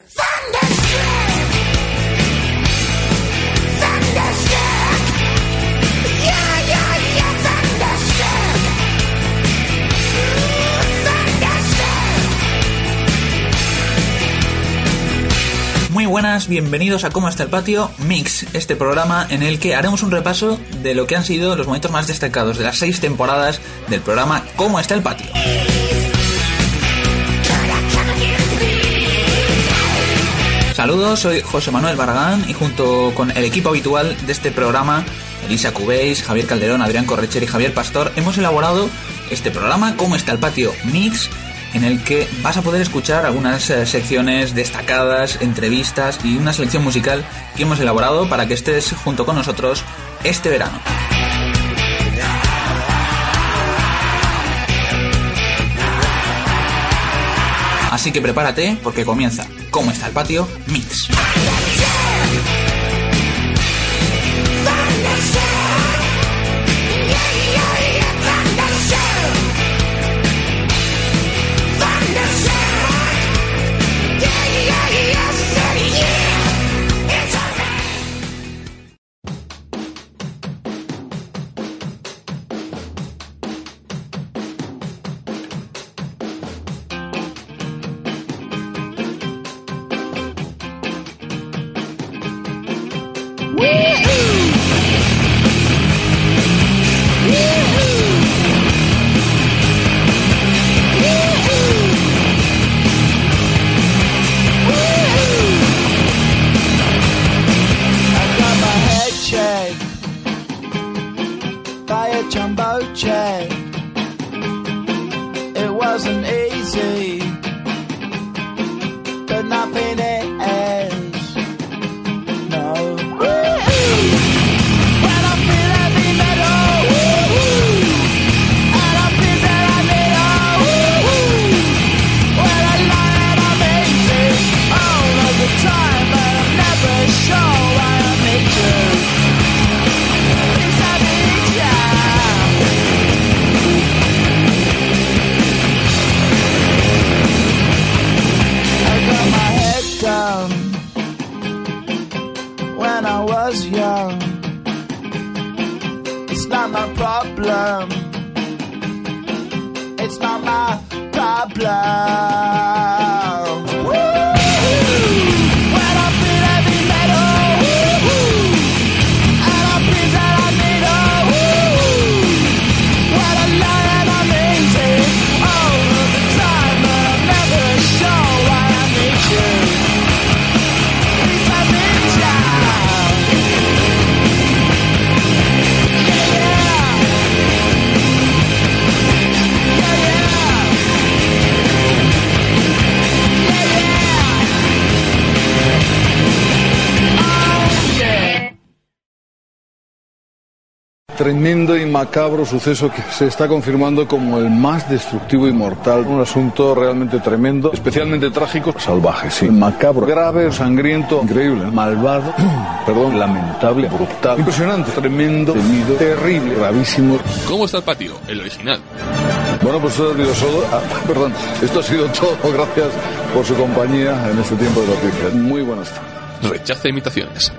Muy buenas, bienvenidos a ¿Cómo está el patio? Mix, este programa en el que haremos un repaso de lo que han sido los momentos más destacados de las 6 temporadas del programa ¿Cómo está el patio? Saludos, soy José Manuel Barragán y junto con el equipo habitual de este programa, Elisa Cubéis, Javier Calderón, Adrián Correcher y Javier Pastor, hemos elaborado este programa ¿Cómo está el patio? Mix, en el que vas a poder escuchar algunas secciones destacadas, entrevistas y una selección musical que hemos elaborado para que estés junto con nosotros este verano. Así que prepárate porque comienza ¿Cómo está el patio? Mix. Tremendo y macabro suceso que se está confirmando como el más destructivo y mortal. Un asunto realmente tremendo, especialmente trágico, salvaje, sí. Macabro, grave, sangriento, increíble, malvado, perdón, lamentable, brutal, impresionante, tremendo, temido, terrible, gravísimo. ¿Cómo está el patio? El original. Bueno, pues esto ha sido todo. Gracias por su compañía en este tiempo de noticias. Muy buenas tardes. Rechaza imitaciones.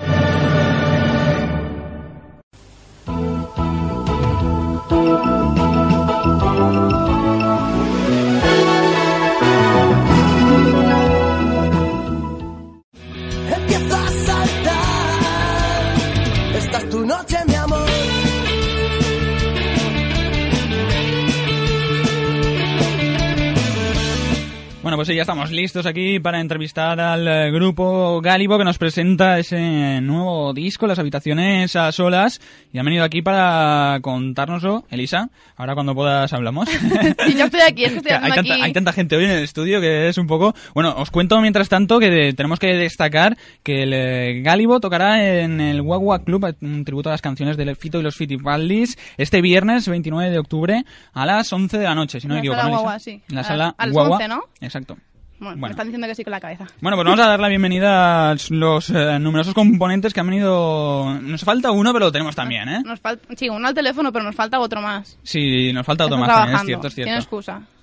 Bueno, pues ya estamos listos aquí para entrevistar al grupo Gálibo que nos presenta ese nuevo disco, Las habitaciones a solas, y han venido aquí para contárnoslo. Elisa, ahora cuando puedas hablamos. Sí, yo estoy aquí, es que estoy haciendo aquí. Hay tanta gente hoy en el estudio que es un poco... Bueno, os cuento mientras tanto que tenemos que destacar que el Gálibo tocará en el Guagua Club, un tributo a las canciones de Fito y los Fitipaldis, este viernes 29 de octubre a las 11 de la noche, si no me equivoco. En la sala Guagua, sí. En la sala a las Guagua. 11, ¿no? Exacto. Bueno, me están diciendo que sí con la cabeza. Bueno, pues vamos a dar la bienvenida a los numerosos componentes que han venido... Nos falta uno, pero lo tenemos también, ¿eh? Sí, uno al teléfono, pero nos falta otro más. Sí, nos falta otro más también, es cierto. Tiene excusa.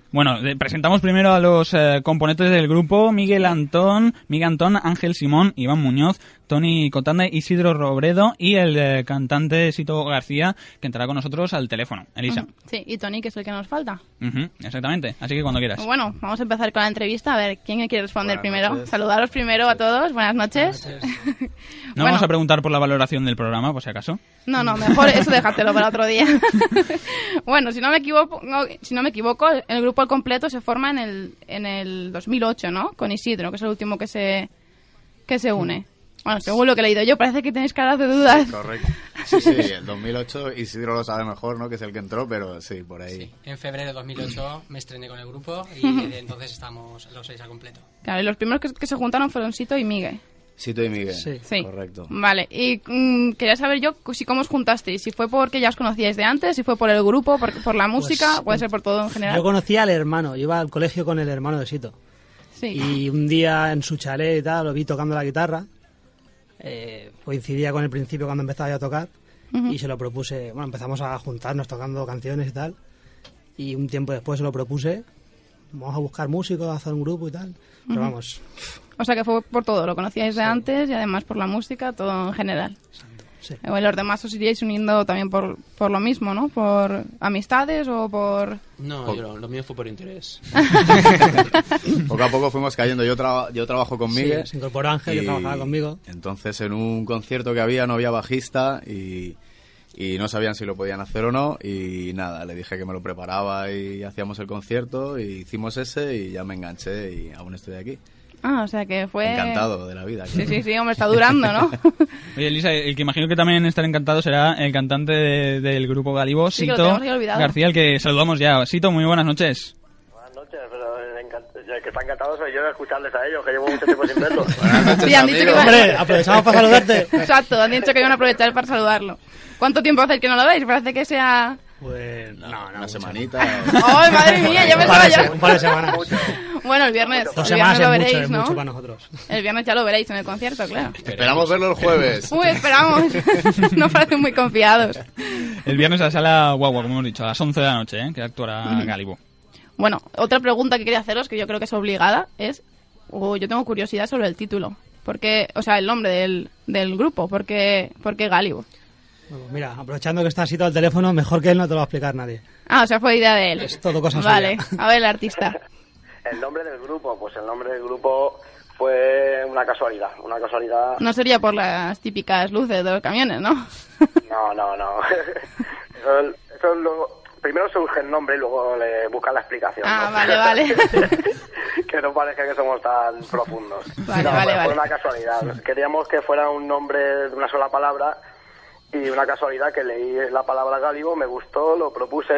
Bueno, presentamos primero a los componentes del grupo: Miguel Antón, Ángel Simón, Iván Muñoz, Tony Cotanda, Isidro Robredo y el cantante Sito García, que entrará con nosotros al teléfono. Elisa. Sí, y Tony, que es el que nos falta. Exactamente, así que cuando quieras. Bueno, vamos a empezar con la entrevista. A ver, ¿quién quiere responder primero? Noches. Saludaros primero a todos. Buenas noches. No vamos a preguntar por la valoración del programa, por si acaso. No, mejor eso déjatelo para otro día. Bueno, si no me equivoco, el grupo al completo se forma en el 2008, ¿no? Con Isidro, que es el último que se une. Bueno, según lo que he leído yo, parece que tenéis caras de dudas. Sí, correcto. Sí, el 2008, Isidro lo sabe mejor, ¿no? Que es el que entró, pero sí, por ahí. Sí, en febrero de 2008 me estrené con el grupo y desde entonces estamos los 6 a completo. Claro, y los primeros que se juntaron fueron Sito y Miguel. Sito y Miguel, sí. Correcto. Vale, y quería saber yo cómo os juntasteis, si fue porque ya os conocíais de antes, si fue por el grupo, por la música, puede ser por todo en general. Yo conocía al hermano, yo iba al colegio con el hermano de Sito. Sí. Y un día en su chalet y tal, lo vi tocando la guitarra, coincidía con el principio cuando empezaba yo a tocar, y se lo propuse, bueno, empezamos a juntarnos tocando canciones y tal, y un tiempo después se lo propuse, vamos a buscar músicos, a hacer un grupo y tal, pero vamos... O sea que fue por todo, lo conocíais de antes y además por la música, todo en general. Sí. Los demás os iríais uniendo también por lo mismo, ¿no? ¿Por amistades o por...? No, lo mío fue por interés. Poco a poco fuimos cayendo. Yo trabajo con Miguel. Sí, se incorporó Ángel, que trabajaba conmigo. Entonces en un concierto que había no había bajista y no sabían si lo podían hacer o no, y nada, le dije que me lo preparaba y hacíamos el concierto y hicimos ese y ya me enganché y aún estoy aquí. Ah, o sea que fue... Encantado de la vida. Claro. Sí, hombre, está durando, ¿no? Oye, Elisa, el que imagino que también estará encantado será el cantante del grupo Galibo, Sí, Sito García, el que saludamos ya. Sito, muy buenas noches. Buenas noches, pero el que está encantado soy yo de escucharles a ellos, que llevo mucho tiempo sin verlos. Buenas noches, Sí, han dicho que Hombre, aprovechamos para saludarte. Exacto, han dicho que iban a aprovechar para saludarlo. ¿Cuánto tiempo hace que no lo veis? Parece que sea... Pues Una semanita. ¡Ay, madre mía! Ya pensaba yo. un par de semanas. Bueno, el viernes 2 lo semanas veréis, es ¿no? mucho para nosotros. El viernes ya lo veréis en el concierto, claro. Esperamos verlo el jueves. Uy, esperamos. No parecen muy confiados. El viernes a la sala Guagua, como hemos dicho, a las 11 de la noche, que actuará Galibo. Bueno, otra pregunta que quería haceros, que yo creo que es obligada, es... yo tengo curiosidad sobre el título. Porque, o sea, el nombre del grupo. ¿Por qué Galibo? Bueno, mira, aprovechando que está Sito al teléfono, mejor que él no te lo va a explicar nadie. Ah, o sea, fue idea de él. Es todo cosa Vale, suya. a ver el artista. El nombre del grupo, pues el nombre del grupo fue una casualidad. No sería por las típicas luces de los camiones, ¿no? No. Eso luego... Primero surge el nombre y luego le buscan la explicación. Ah, ¿no? vale. Que no parezca que somos tan profundos. Vale. Fue una casualidad. Queríamos que fuera un nombre de una sola palabra y una casualidad que leí la palabra Galibo, me gustó, lo propuse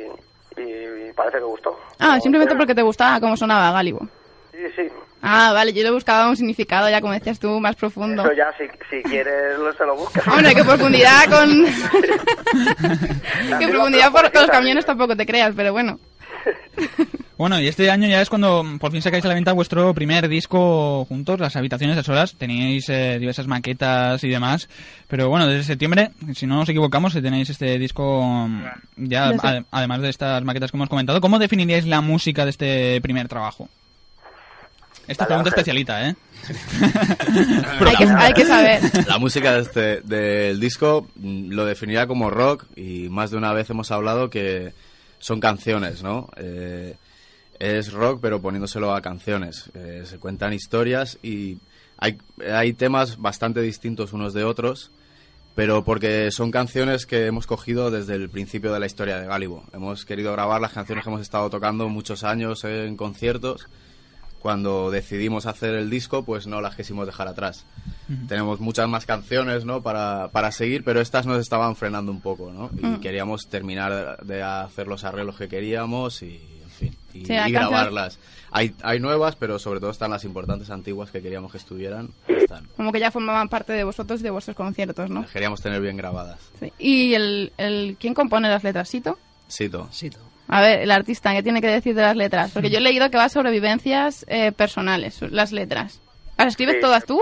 y parece que gustó. Ah, simplemente porque te gustaba cómo sonaba Galibo. Sí. Ah, vale, yo le buscaba un significado, ya como decías tú, más profundo. Eso ya, si quieres, se lo buscas. Hombre, qué profundidad con... qué profundidad con los camiones tampoco te creas, pero bueno. Bueno, y este año ya es cuando por fin sacáis a la venta vuestro primer disco juntos, Las Habitaciones a Solas. Teníais diversas maquetas y demás, pero bueno, desde septiembre, si no nos equivocamos, tenéis este disco ya, además de estas maquetas que hemos comentado. ¿Cómo definiríais la música de este primer trabajo? Esta pregunta especialita, ¿eh? Hay que saber. La música del disco lo definiría como rock y más de una vez hemos hablado que son canciones, ¿no? Es rock pero poniéndoselo a canciones. Se cuentan historias y hay temas bastante distintos unos de otros, pero porque son canciones que hemos cogido desde el principio de la historia de Galibo. Hemos querido grabar las canciones que hemos estado tocando muchos años en conciertos. Cuando decidimos hacer el disco, pues no las quisimos dejar atrás. Tenemos muchas más canciones, ¿no? para seguir, pero estas nos estaban frenando un poco, ¿no? Y queríamos terminar de hacer los arreglos que queríamos y, en fin, y grabarlas. Hay nuevas, pero sobre todo están las importantes antiguas que queríamos que estuvieran. Están. Como que ya formaban parte de vosotros, de vuestros conciertos, ¿no? Las queríamos tener bien grabadas. Sí. ¿Y ¿quién compone las letras? ¿Sito? Sito. A ver, el artista, ¿qué tiene que decir de las letras? Porque yo he leído que va sobre vivencias personales, las letras. ¿Las escribes todas tú?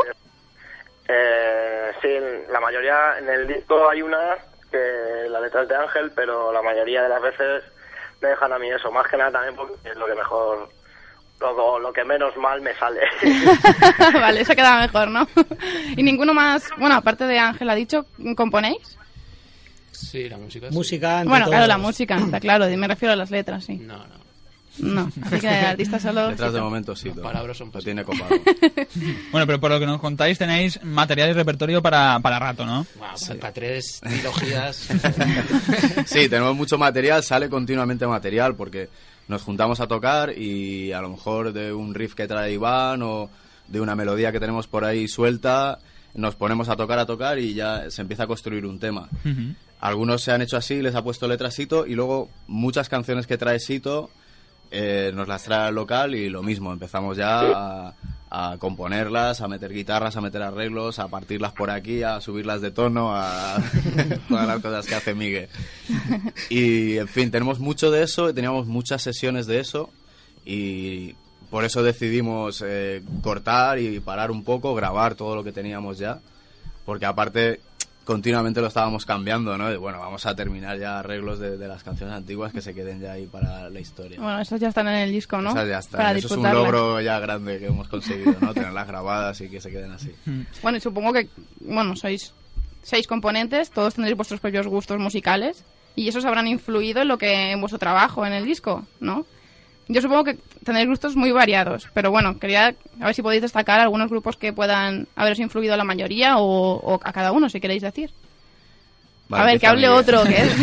Sí, la mayoría, en el disco hay una que la letra es de Ángel, pero la mayoría de las veces me dejan a mí eso, más que nada también porque es lo que mejor, lo que menos mal me sale. Vale, eso queda mejor, ¿no? Y ninguno más, bueno, aparte de Ángel, ¿ha dicho, componéis? Sí, la música. Música, Bueno, todos. claro, la música, está claro, me refiero a las letras, sí. No, así que el artista solo... Letras de momento sí, Las palabras son lo tiene copado. Bueno, pero por lo que nos contáis tenéis material y repertorio para rato, ¿no? Para 3 trilogías. Sí, tenemos mucho material, sale continuamente material porque nos juntamos a tocar y a lo mejor de un riff que trae Iván o de una melodía que tenemos por ahí suelta, nos ponemos a tocar y ya se empieza a construir un tema. Uh-huh. Algunos se han hecho así, les ha puesto letras Sito y luego muchas canciones que trae Sito nos las trae al local y lo mismo, empezamos ya a componerlas, a meter guitarras, a meter arreglos, a partirlas por aquí, a subirlas de tono, a todas las cosas que hace Miguel. Y en fin, tenemos mucho de eso, teníamos muchas sesiones de eso y por eso decidimos cortar y parar un poco, grabar todo lo que teníamos ya, porque aparte continuamente lo estábamos cambiando, ¿no? Y bueno, vamos a terminar ya arreglos de las canciones antiguas que se queden ya ahí para la historia. Bueno, esas ya están en el disco, ¿no? Esas ya están. Para Eso es un disfrutarlas. logro ya grande que hemos conseguido, ¿no? Tenerlas grabadas y que se queden así. Bueno, y supongo que, bueno, sois 6 componentes, todos tendréis vuestros propios gustos musicales y esos habrán influido en vuestro trabajo en el disco, ¿no? Yo supongo que tenéis gustos muy variados, pero bueno, quería a ver si podéis destacar algunos grupos que puedan haberos influido a la mayoría o a cada uno, si queréis decir. Vale, a ver, que hable Miguel. otro,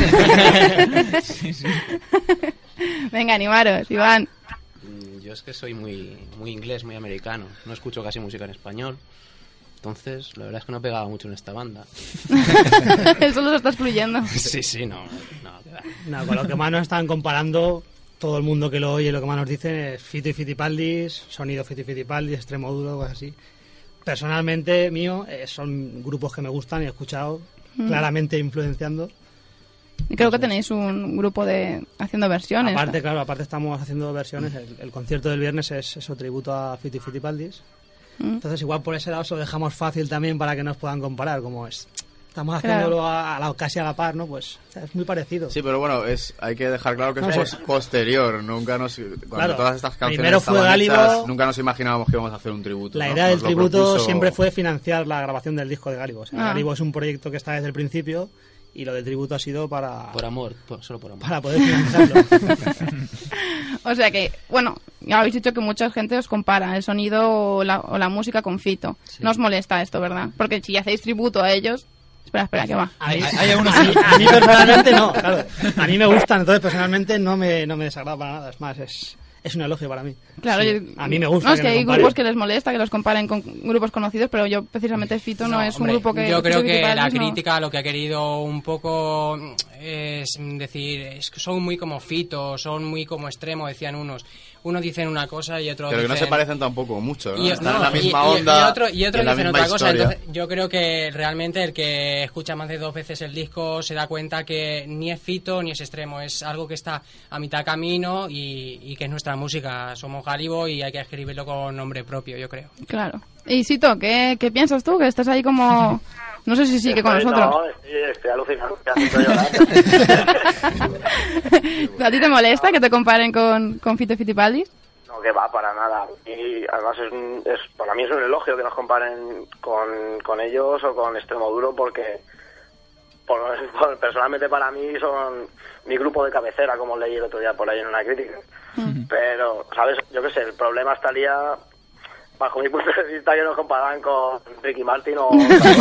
¿qué? Venga, animaros, Iván. Yo es que soy muy inglés, muy americano. No escucho casi música en español. Entonces, la verdad es que no pegaba mucho en esta banda. Eso los estás fluyendo. Sí, no. No, con lo que más nos están comparando, todo el mundo que lo oye, lo que más nos dicen es Fito y Fitipaldis, sonido Fito y Fitipaldis, extremo duro, cosas así. Personalmente, mío, son grupos que me gustan y he escuchado, claramente influenciando. Y creo que tenéis un grupo haciendo versiones. Aparte, claro, estamos haciendo versiones. El concierto del viernes es eso, tributo a Fito y Fitipaldis. Entonces, igual por ese lado se lo dejamos fácil también para que nos puedan comparar, como es... Estamos haciéndolo casi a la par, ¿no? Pues o sea, es muy parecido. Sí, pero bueno, hay que dejar claro que es posterior. Nunca cuando todas estas canciones primero fue estaban Gálibo, hechas, nunca nos imaginábamos que íbamos a hacer un tributo. La ¿no? idea del Nos lo tributo propuso... siempre fue financiar la grabación del disco de Gálibo. O sea, Gálibo es un proyecto que está desde el principio y lo del tributo ha sido para... Por amor, solo por amor. Para poder financiarlo. O sea que, bueno, ya habéis dicho que mucha gente os compara el sonido o la música con Fito. Sí. No os molesta esto, ¿verdad? Porque si hacéis tributo a ellos... Espera, que va. A mí personalmente no, claro. A mí me gustan, entonces personalmente no me desagrada para nada. Es más, es un elogio para mí. Claro, sí, a mí me gusta. No, es que hay grupos que les molesta que los comparen con grupos conocidos, pero yo precisamente Fito no es un grupo que... Yo creo que la crítica lo que ha querido un poco es decir, es que son muy como Fito, son muy como extremo, decían unos. Uno dicen una cosa y otro pero dicen... que no se parecen tampoco mucho, ¿no? Están en la misma onda y otro dicen otra cosa. Historia. Entonces, yo creo que realmente el que escucha más de 2 veces el disco se da cuenta que ni es Fito ni es extremo. Es algo que está a mitad camino y que es nuestra música. Somos Gálibo y hay que escribirlo con nombre propio, yo creo. Claro. Y Sito, ¿qué piensas tú? Que estás ahí como... No sé si sigue con nosotros. No, estoy alucinando. Estoy haciendo ¿A ti te molesta que te comparen con Fito y Fitipaldis? No, que va, para nada. Y además para mí es un elogio que nos comparen con ellos o con Extremoduro porque personalmente para mí son mi grupo de cabecera, como leí el otro día por ahí en una crítica. Pero, ¿sabes? Yo qué sé, el problema estaría... bajo mi punto de vista, que nos comparaban con Ricky Martin o...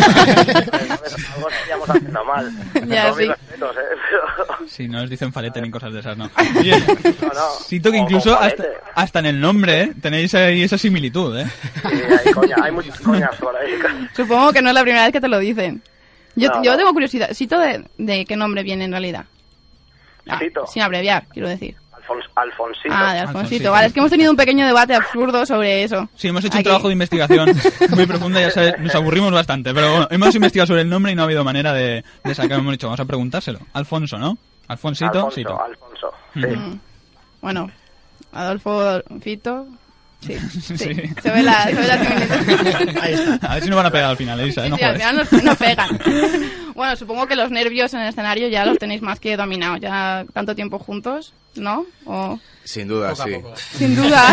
algo estaríamos haciendo mal. Ya, con sí. mis respetos, pero... Sí, no os dicen falete ni cosas de esas, ¿no? Oye, no. Siento que incluso hasta en el nombre, tenéis ahí esa similitud, ¿eh? Sí, hay muchas coñas por ahí. Supongo que no es la primera vez que te lo dicen. Yo No. tengo curiosidad. ¿Sito de qué nombre viene en realidad? Sito. Sin abreviar, quiero decir. Alfonsito. Ah, de Alfonsito. Vale, es que hemos tenido un pequeño debate absurdo sobre eso. Sí, hemos hecho un trabajo de investigación muy profundo, ya sabes, nos aburrimos bastante, pero bueno, hemos investigado sobre el nombre y no ha habido manera de sacar, hemos dicho, vamos a preguntárselo. Alfonso, ¿no? Alfonsito, Sito. Alfonso, sí. Bueno, Adolfo, Fito... Sí. Se ve la similitud. Ahí está. A ver si nos van a pegar al final, Elisa, no Sí, al jodes. final nos pegan. Bueno, supongo que los nervios en el escenario ya los tenéis más que dominados. Ya tanto tiempo juntos, ¿no? ¿O? Sin duda, Poco a sí. poco. Sin duda.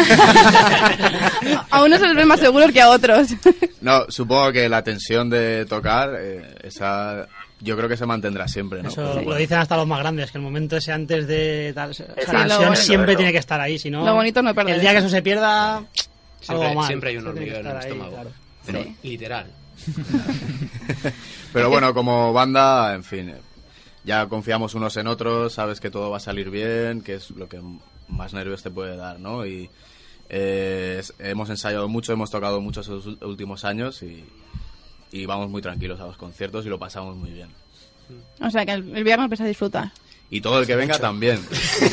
A unos se les ve más seguros que a otros. No, supongo que la tensión de tocar, esa yo creo que se mantendrá siempre, ¿no? Eso Pero lo dicen hasta los más grandes, que el momento ese antes de tal, Sí, la lo tensión bonito. siempre tiene que estar ahí, si no, Lo bonito es no perder el día que eso. eso se pierda, Siempre, algo mal. siempre hay un Eso tiene que hormigueo en el estar ahí, estómago. claro. Sí. Literal. Pero bueno, como banda, en fin, ya confiamos unos en otros, sabes que todo va a salir bien, que es lo que más nervios te puede dar, ¿no? Y hemos ensayado mucho, hemos tocado mucho esos últimos años y vamos muy tranquilos a los conciertos y lo pasamos muy bien. O sea que el viernes vais a disfrutar. Y todo el que venga también.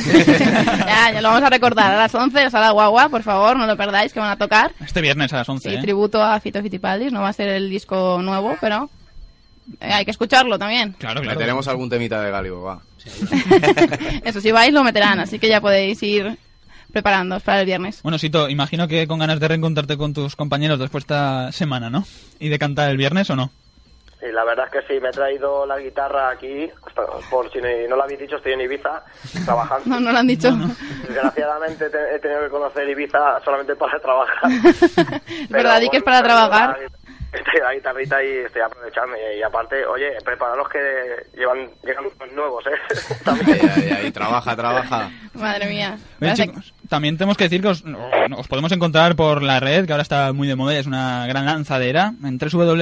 Ya lo vamos a recordar. A las 11, la Sala Guagua, por favor, no lo perdáis, que van a tocar. Este viernes a las 11, Sí, tributo a Fito Fitipaldis. No va a ser el disco nuevo, pero hay que escucharlo también. Claro. Meteremos algún temita de Gálibo, va. Eso, si vais, lo meterán, así que ya podéis ir preparándoos para el viernes. Bueno, Sito, imagino que con ganas de reencontrarte con tus compañeros después de esta semana, ¿no? ¿Y de cantar el viernes o no? Sí, la verdad es que sí, me he traído la guitarra aquí, por si no lo habéis dicho, estoy en Ibiza trabajando. No lo han dicho. Desgraciadamente he tenido que conocer Ibiza solamente para trabajar. Es verdad, di que es para trabajar. Estoy la guitarrita y estoy aprovechando. Y aparte, oye, prepararos que llegan nuevos, ¿eh? También. Ahí, trabaja. Madre mía. Oye, Parece- chicos, también tenemos que decir que os podemos encontrar por la red, que ahora está muy de moda y es una gran lanzadera, en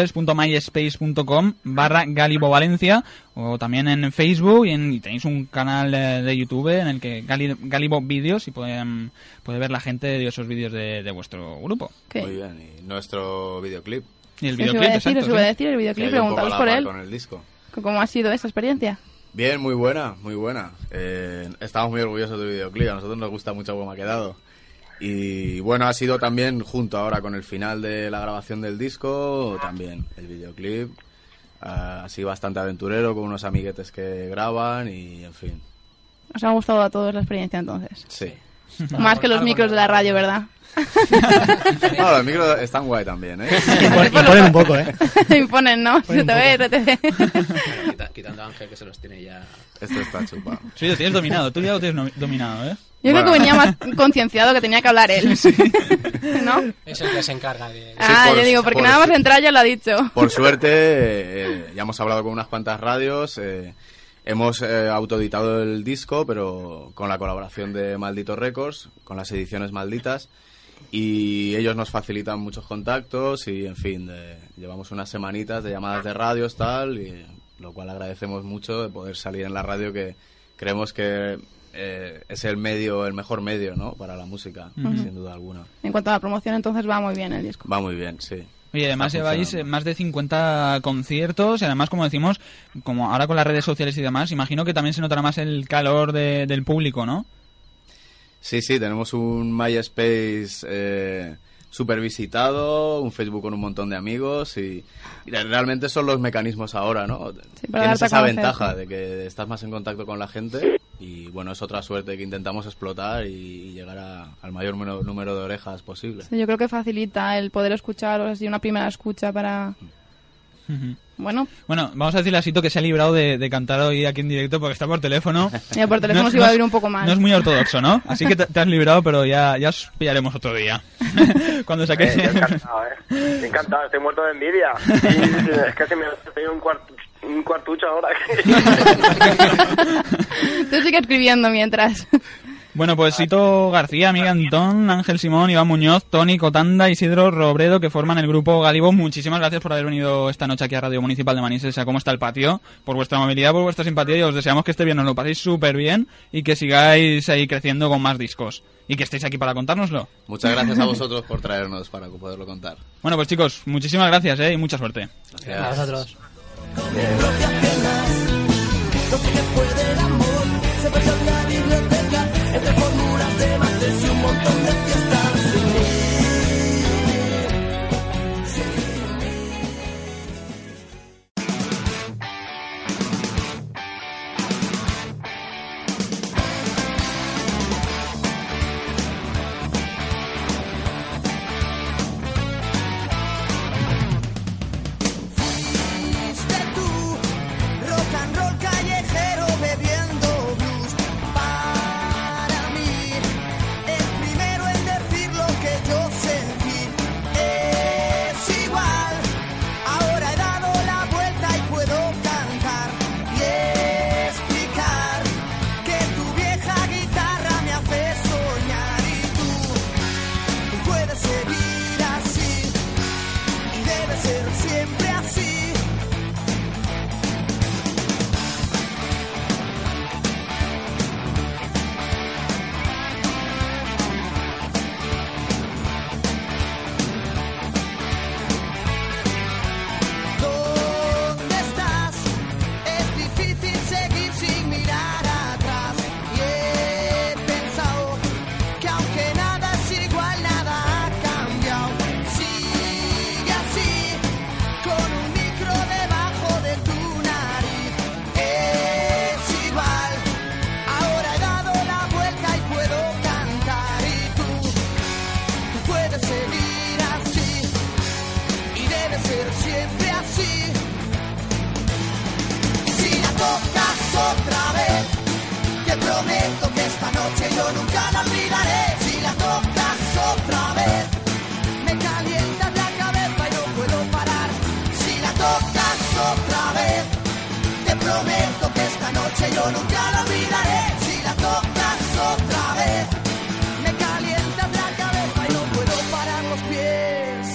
www.myspace.com/Gálibo Valencia, o también en Facebook, y tenéis un canal de YouTube en el que Gálibo Vídeos, y puede ver la gente de esos vídeos de vuestro grupo. ¿Qué? Muy bien, y nuestro videoclip. Y el Os videoclip, iba a decir, exacto, os iba a sí. decir el que videoclip, ha ido un poco a preguntaos la por par él. con el disco. ¿Cómo ha sido esta experiencia? Bien, muy buena. Estamos muy orgullosos del videoclip, a nosotros nos gusta mucho cómo ha quedado. Y bueno, ha sido también junto ahora con el final de la grabación del disco, también el videoclip, así bastante aventurero, con unos amiguetes que graban y en fin, Os ha gustado a todos la experiencia entonces. sí. Más que los micros de la radio, ¿verdad? No, los micros están guay también, ¿eh? Imponen un poco, ¿eh? Imponen, ¿no? Se te ve, se te ve. Quitando a Ángel, que se los tiene ya. Esto está chupado. Sí, lo tienes dominado, tú ya lo tienes dominado, ¿eh? Yo creo que venía más concienciado que tenía que hablar él. ¿No? Es el que se encarga de... por- Yo digo, porque por- nada más entrar ya lo ha dicho. Por suerte, ya hemos hablado con unas cuantas radios, hemos autoeditado el disco, pero con la colaboración de Maldito Records, con las ediciones malditas, y ellos nos facilitan muchos contactos y, en fin, llevamos unas semanitas de llamadas de radios, tal, y lo cual agradecemos mucho de poder salir en la radio, que creemos que es el mejor medio, ¿no?, para la música, sin duda alguna. En cuanto a la promoción, entonces va muy bien el disco. Va muy bien, sí. Oye, además Está lleváis funcionando. más de 50 conciertos y además, como decimos, como ahora con las redes sociales y demás, imagino que también se notará más el calor del público, ¿no? Sí, tenemos un MySpace súper visitado, un Facebook con un montón de amigos y realmente son los mecanismos ahora, ¿no? Sí, para Tienes darte a esa conocer, ventaja sí. de que estás más en contacto con la gente y, bueno, es otra suerte que intentamos explotar y llegar al mayor número de orejas posible. Sí, yo creo que facilita el poder escuchar, o así, una primera escucha para... Bueno, Bueno, vamos a decirle a Sito que se ha librado de cantar hoy aquí en directo porque está por teléfono. ya por teléfono se iba a oír un poco mal. No es muy ortodoxo, ¿no? Así que te has librado, pero ya os pillaremos otro día. Cuando saques... Yo encantado, encantado, estoy muerto de envidia. Y es que se me hace un cuartucho ahora. Tú sigue escribiendo mientras. Bueno, pues Sito García, Miguel Antón, Ángel Simón, Iván Muñoz, Tony Cotanda, Isidro Robredo, que forman el grupo Gálibo. Muchísimas gracias por haber venido esta noche aquí a Radio Municipal de Manises, a Cómo está el patio, por vuestra amabilidad, por vuestra simpatía, y os deseamos que este viernes lo paséis súper bien y que sigáis ahí creciendo con más discos. Y que estéis aquí para contárnoslo. Muchas gracias a vosotros por traernos para poderlo contar. Bueno, pues chicos, muchísimas gracias, y mucha suerte. Gracias. A vosotros. Fuiste tú debe ser siempre así. ¿Dónde estás? Es difícil seguir sin mirar atrás. Y he pensado que aunque nada es igual, nada ha cambiado. Sigue así, con un micro debajo de tu nariz. Es igual, ahora he dado la vuelta y puedo cantar. Y tú puedes seguir así. Y debe ser siempre así. Si la tocas otra vez, te prometo que esta noche yo nunca la olvidaré. Si la tocas otra vez, me calientas la cabeza y no puedo parar. Si la tocas otra vez, te prometo que esta noche yo nunca la olvidaré. Si la tocas otra vez, me calientas la cabeza y no puedo parar los pies.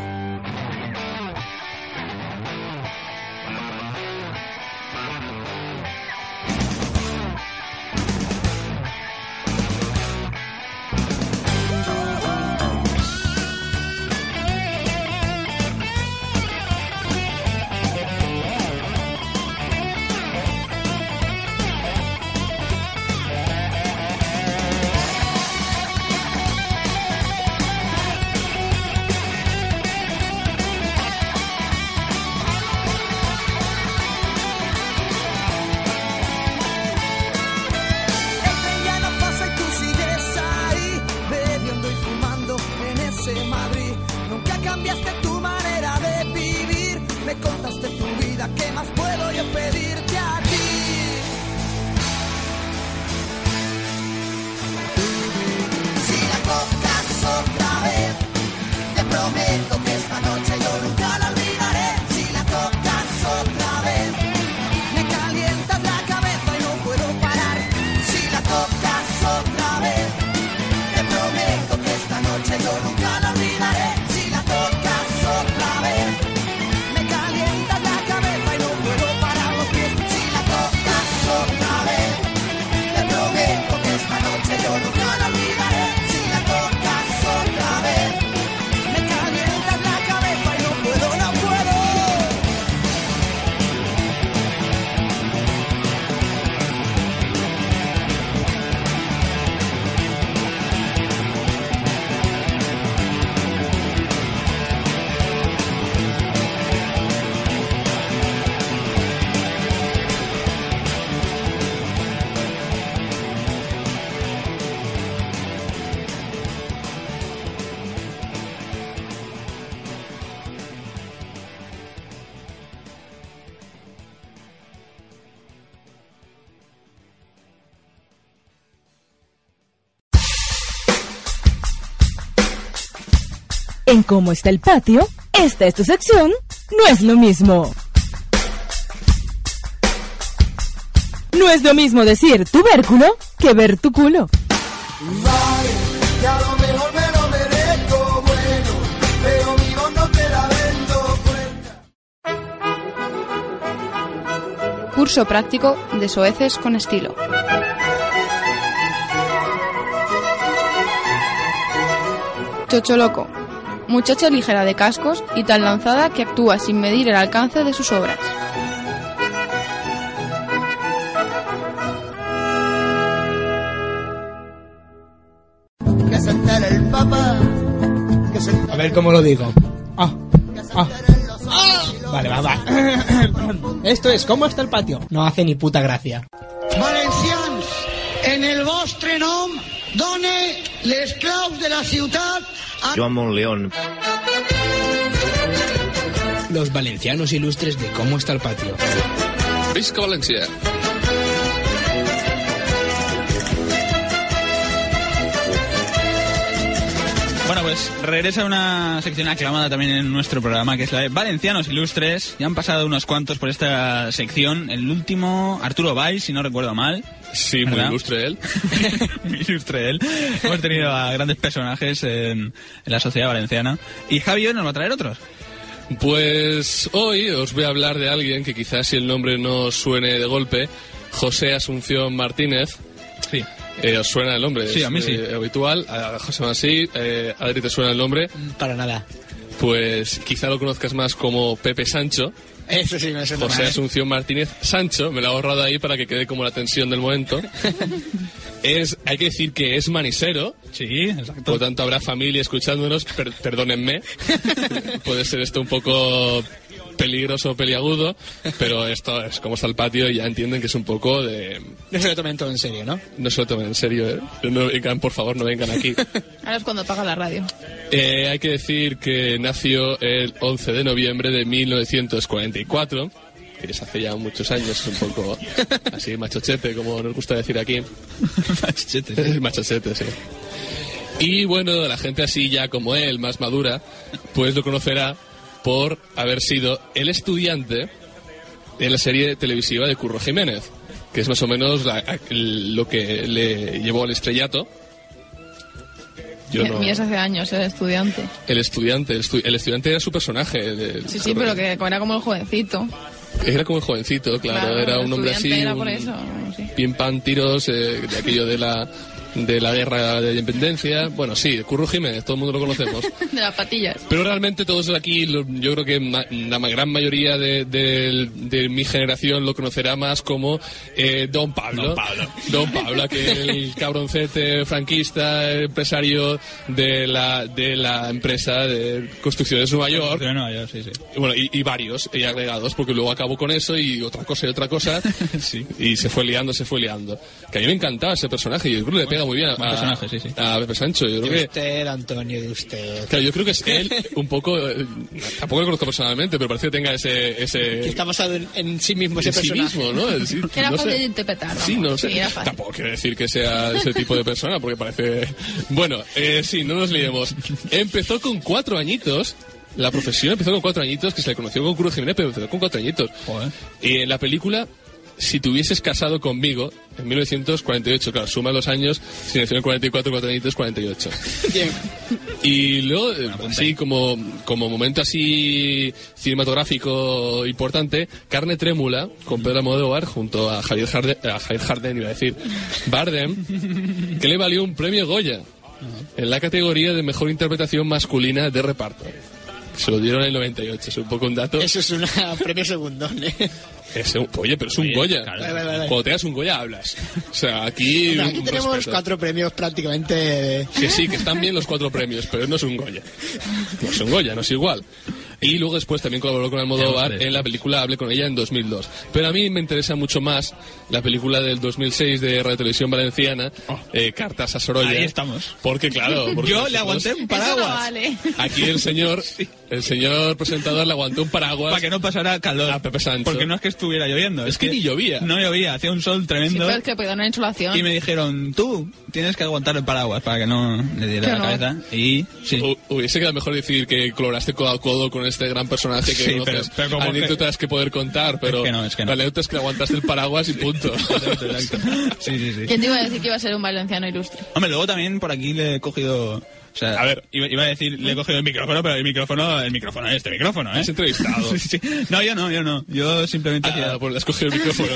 El tren ya no pasa y tú sigues ahí, bebiendo y fumando en ese Madrid. Nunca cambiaste tu manera de vivir, me contaste tu vida, ¿qué más puedo yo pedirte a ti? Si la tocas otra vez, te prometo que esta noche yo nunca la olvidaré. Si la tocas otra vez, me calientas la cabeza y no puedo parar. Si la tocas otra vez, te prometo que esta noche yo nunca la olvidaré. Si la tocas otra vez, me calientas la cabeza y no puedo parar los pies. Si la tocas otra vez, te prometo que esta noche yo nunca la olvidaré. Si la tocas otra vez, me calientas la cabeza y no puedo, no puedo. En Cómo está el patio, esta es tu sección, no es lo mismo. No es lo mismo decir tubérculo que ver tu culo. Vale, que a lo mejor me lo merezco, bueno, pero mi voz no te la vendo cuenta. Curso práctico de soeces con estilo. Chocho loco. Muchacha ligera de cascos y tan lanzada que actúa sin medir el alcance de sus obras. Que se entere el papá, que se entere A ver cómo lo digo. Vale, va. Esto es ¿Cómo está el patio? No hace ni puta gracia. Valencians, en el vostre nom, done les claus de la ciutat a... Joan Monleón. Los valencianos ilustres de ¿Cómo está el patio? Visca Valencia. Bueno, pues regresa una sección aclamada también en nuestro programa, que es la de Valencianos Ilustres. Ya han pasado unos cuantos por esta sección. El último, Arturo Valls, si no recuerdo mal. Sí, ¿verdad? muy ilustre él. Muy ilustre él. Hemos tenido a grandes personajes en la sociedad valenciana. Y Javi hoy nos va a traer otros. Pues hoy os voy a hablar de alguien que quizás si el nombre no suene de golpe, José Asunción Martínez. Sí. ¿Os suena el nombre? Sí, a mí sí. Habitual. A José Masí, Adri, ¿te suena el nombre? Para nada. Pues quizá lo conozcas más como Pepe Sancho. Eso sí me suena. José Asunción Martínez Sancho, me lo he ahorrado ahí para que quede como la tensión del momento. Hay que decir que es manisero. Sí, exacto. Por lo tanto, habrá familia escuchándonos. Perdónenme. Puede ser esto un poco peligroso o peliagudo, pero esto es como está el patio y ya entienden que es un poco de... No se lo tomen todo en serio, ¿no? No se lo tomen en serio, ¿eh? No vengan, por favor, no vengan aquí. Ahora es cuando apaga la radio. Hay que decir que nació el 11 de noviembre de 1944, que es hace ya muchos años, es un poco así machochete, como nos gusta decir aquí. Machochete, sí. Machochete, sí. Y bueno, la gente así ya como él, más madura, pues lo conocerá por haber sido el estudiante en la serie televisiva de Curro Jiménez, que es más o menos lo que le llevó al estrellato. Mías hace años, el estudiante. El estudiante era su personaje. Sí, pero que era como el jovencito. Era como el jovencito, claro, era un hombre así, era por eso, sí. Pim pam tiros, de aquello de la guerra de independencia. Bueno, sí, Curro Jiménez, todo el mundo lo conocemos. De las patillas. Pero realmente todos aquí, yo creo que la gran mayoría de mi generación lo conocerá más como Don Pablo. Don Pablo, aquel cabroncete franquista, empresario de la empresa de construcciones de Nueva York. De Nueva York, sí. Bueno, y varios, y agregados, porque luego acabó con eso y otra cosa. Sí. Y se fue liando. Que a mí me encantaba ese personaje y yo creo que le pega muy bien a Pepe Sancho. Yo creo de usted, Antonio, de usted. Claro, yo creo que es él un poco... tampoco lo conozco personalmente, pero parece que tenga ese... Que está basado en sí mismo ese personaje. Sí mismo, ¿no? Sí, que era fácil de interpretar, ¿no? Sí, no sé. Sí, tampoco quiero decir que sea ese tipo de persona, porque parece... Bueno, sí, no nos liemos. Empezó con 4 añitos... La profesión empezó con 4 añitos, que se le conoció con Curro Jiménez, pero empezó con 4 añitos. Joder. Y en la película... Si te hubieses casado conmigo en 1948, claro, suma los años, si nació en 44, 4 añitos, 48. Bien. Y luego, sí, como momento así cinematográfico importante, Carne Trémula, con Pedro Almodóvar, junto a Javier Bardem, iba a decir, Bardem, que le valió un premio Goya en la categoría de mejor interpretación masculina de reparto. Se lo dieron en el 98, es un poco un dato. Eso es un premio segundón, ¿eh? Oye, pero es un Goya. Claro. Vale. Cuando tengas un Goya hablas. O sea, aquí... Aquí tenemos respeto. 4 premios prácticamente... Sí, que están bien los 4 premios, pero no es un Goya. No es un Goya, no es igual. Y luego después también colaboró con Almodóvar en la película Hable con ella en 2002. Pero a mí me interesa mucho más la película del 2006 de Radio Televisión Valenciana, Cartas a Sorolla. Ahí estamos. Porque claro... Yo le aguanté un paraguas. Eso no vale. Aquí el señor presentador le aguantó un paraguas... Para que no pasara calor. A Pepe Sancho. Porque no es que estuviera lloviendo. Es que ni llovía. No llovía, hacía un sol tremendo. Sí, pero es que podían una insolación. Y me dijeron, tú tienes que aguantar el paraguas para que no le diera la cabeza. Y sí. Hubiese quedado mejor decir que colaboraste codo a codo con este gran personaje que Sí, conoces. pero como anécdotas que poder contar, pero es que no. la anécdota es que aguantaste el paraguas y punto. Exacto. Sí. ¿Quién te iba a decir que iba a ser un valenciano ilustre? Hombre, luego también por aquí le he cogido... O sea, A ver. iba a decir, le he cogido el micrófono, pero el micrófono es este micrófono, ¿eh? Has entrevistado. Sí. No, yo no. Yo simplemente... Pues le has cogido el micrófono.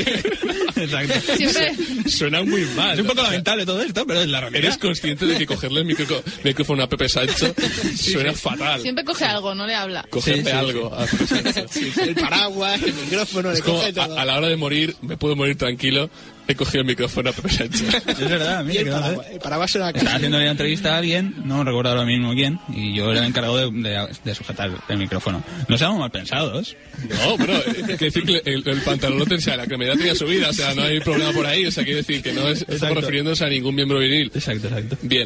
Exacto. Siempre... Suena muy mal. Es un poco lamentable todo esto, pero es la realidad. ¿Eres consciente de que cogerle el micrófono a Pepe Sancho suena fatal? Siempre coge algo, no le habla. Cogerle algo a Pepe Sancho. El paraguas, el micrófono, Es le como, coge todo. a la hora de morir, me puedo morir tranquilo. He cogido el micrófono a Pepe Sánchez. Es verdad, Y mira, el paraguas suena a estaba casa. haciendo una entrevista a alguien, no recuerdo ahora mismo quién, y yo era el encargado de sujetar el micrófono. No seamos mal pensados. No, pero hay que decir que el pantalón, o sea, la cremedad tenía subida, o sea, no hay problema por ahí, o sea, quiere decir que no estamos refiriéndose a ningún miembro viril. Exacto. Bien.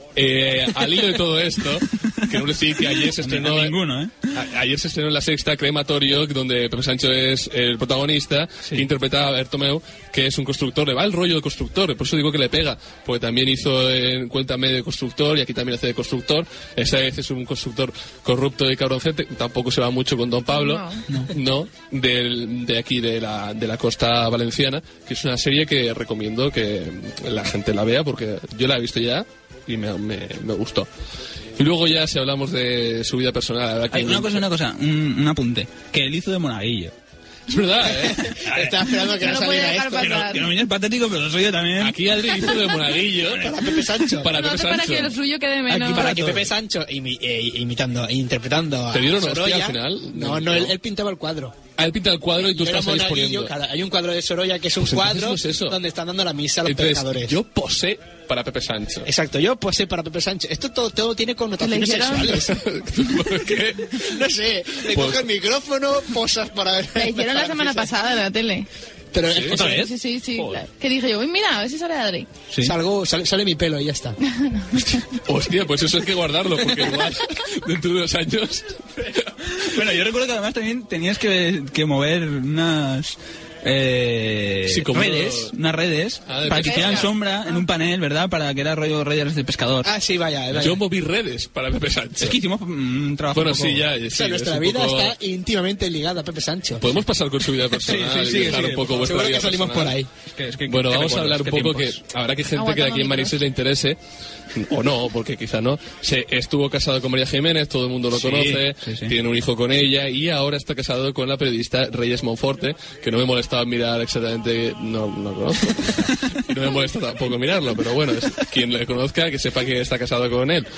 Al hilo de todo esto, queremos decir que ayer se estrenó ayer se estrenó en La Sexta Crematorio, donde Pepe Sancho es el protagonista, que interpreta a Bertomeu, que es un constructor, le va el rollo de constructor, por eso digo que le pega, porque también hizo en Cuéntame de constructor y aquí también hace de constructor. Esa vez es un constructor corrupto de cabroncete, tampoco se va mucho con Don Pablo, no de aquí de la costa valenciana, que es una serie que recomiendo que la gente la vea porque yo la he visto ya y me gustó. Y luego ya si hablamos de su vida personal... la verdad que Hay una cosa, un apunte. Que él hizo de monaguillo. Es verdad, ¿eh? Estaba esperando que no saliera esto. Que no es patético, pero lo suyo también. Aquí Adri hizo de monaguillo. Para Pepe Sancho. Para Pepe Para Sancho. que lo suyo quede menos. Para que Pepe Sancho interpretando a ¿Te dieron hostia Sorolla. al final? No, él pintaba el cuadro. Él pinta el cuadro y tú Yo era estás ahí monaguillo, exponiendo. claro, hay un cuadro de Sorolla que es un Pues entonces cuadro no es eso. donde están dando la misa a los Entonces, pecadores. yo posé para Pepe Sancho. Exacto, yo posé para Pepe Sancho. Esto todo tiene connotaciones ¿Le hicieron? sexuales. ¿Qué? No sé, le Pues- coge el micrófono, posas para... La hicieron la semana pasada en la tele. Pero ¿Sí? es ¿Otra que vez? Sí. Joder. Que dije yo, uy, mira, a ver si sale Adri. Sí. sale mi pelo y ya está. Hostia, pues eso hay que guardarlo, porque igual dentro de 2 años... Bueno, yo recuerdo que además también tenías que mover unas... Sí, como unas redes Ah, de para que pesca. hicieran sombra en un panel, ¿verdad? Para que era rollo redes de pescador. Ah, sí, vaya. Yo moví redes para Pepe Sancho. Es que hicimos un trabajo Bueno, un poco- sí, ya. O Sí, sea, nuestra es un vida poco- está íntimamente ligada a Pepe Sancho. Podemos pasar con su vida personal Sí, y dejar un poco vuestra Seguro vida que salimos personal? por ahí. Es que Bueno, qué vamos a recuerdos, hablar un qué poco tiempos. que habrá que gente que Aguantando aquí en micros. Manises le interese, o no, porque quizá no. Se estuvo casado con María Jiménez, todo el mundo lo Sí, conoce, sí. tiene un hijo con ella y ahora está casado con la periodista Reyes Monforte, que no me molestaba mirar exactamente, no conozco. Y no me molesta tampoco mirarlo, pero bueno, quien le conozca que sepa que está casado con él.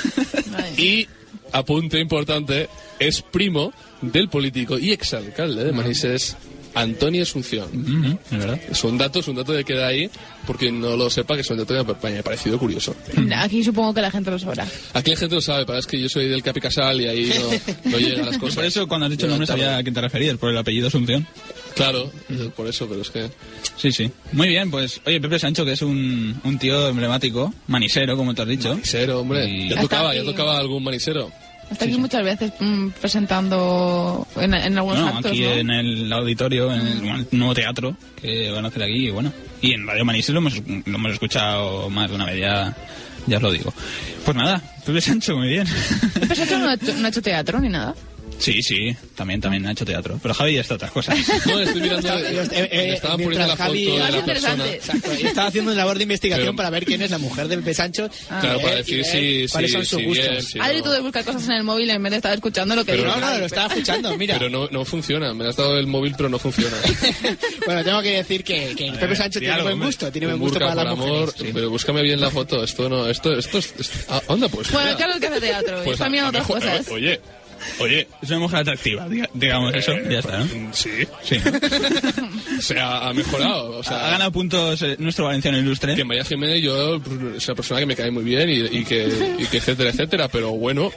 Y, apunte importante, es primo del político y exalcalde de Manises, Antonio Asunción. Ujú, es verdad. Es un dato de que queda ahí, porque no lo sepa, que es un dato que me ha parecido curioso. Aquí supongo que la gente lo sabrá. Aquí la gente lo sabe, pero es que yo soy del Capi Casal y ahí no llegan las cosas. Por eso cuando has dicho el nombre sabía a quién te referías, por el apellido Asunción. Claro, por eso, pero es que... Sí. Muy bien, pues, oye, Pepe Sancho, que es un tío emblemático, manisero, como te has dicho. Manisero, hombre. Y- Ya Hasta aquí. tocaba algún manisero. Está aquí muchas veces presentando en algunos Bueno, actos, aquí ¿no? en el auditorio, en el nuevo teatro que van a hacer aquí, y bueno. Y en Radio Manises lo hemos escuchado más de una vez, ya os lo digo. Pues nada, Pepe Sancho, muy bien. Pepe Sancho no ha hecho teatro ni nada. Sí, también ha hecho teatro. Pero Javi ya está otras cosas. No, estoy mirando... me estaban poniendo la foto Javi- de la Más persona. interesante. Exacto, y estaba haciendo una labor de investigación Pero- para ver quién es la mujer de Pepe Sancho. Claro, para decir cuáles son sus gustos. bien, si Adri, no. tú de buscar cosas en el móvil en vez de estar escuchando lo que Pero digo. No, lo estaba escuchando, mira. Pero no funciona. Me has dado el móvil, pero no funciona. Bueno, tengo que decir que Pepe Sancho tiene buen gusto, tiene buen gusto Burka para las por amor, mujeres. pero búscame bien la foto. Esto es... Anda, pues. Bueno, mira. claro que hace teatro. Pues Está mirando otras mejor- cosas. Oye, Es una mujer atractiva, digamos eso, ya está, ¿no? Sí. Sí. O sea, ha mejorado. O sea, Ha ganado puntos nuestro valenciano ilustre. que María Jiménez, yo es una persona que me cae muy bien y que etcétera, etcétera, pero bueno.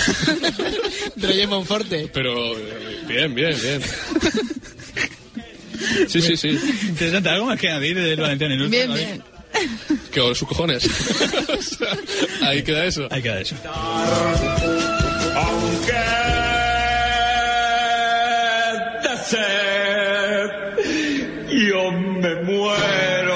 Reyes Monforte. Pero bien. Sí. Interesante, ¿algo más que añadir del valenciano ilustre? Bien. Que sus cojones. O sea, ahí queda eso. Ahí queda eso. Aunque de sed yo me muero.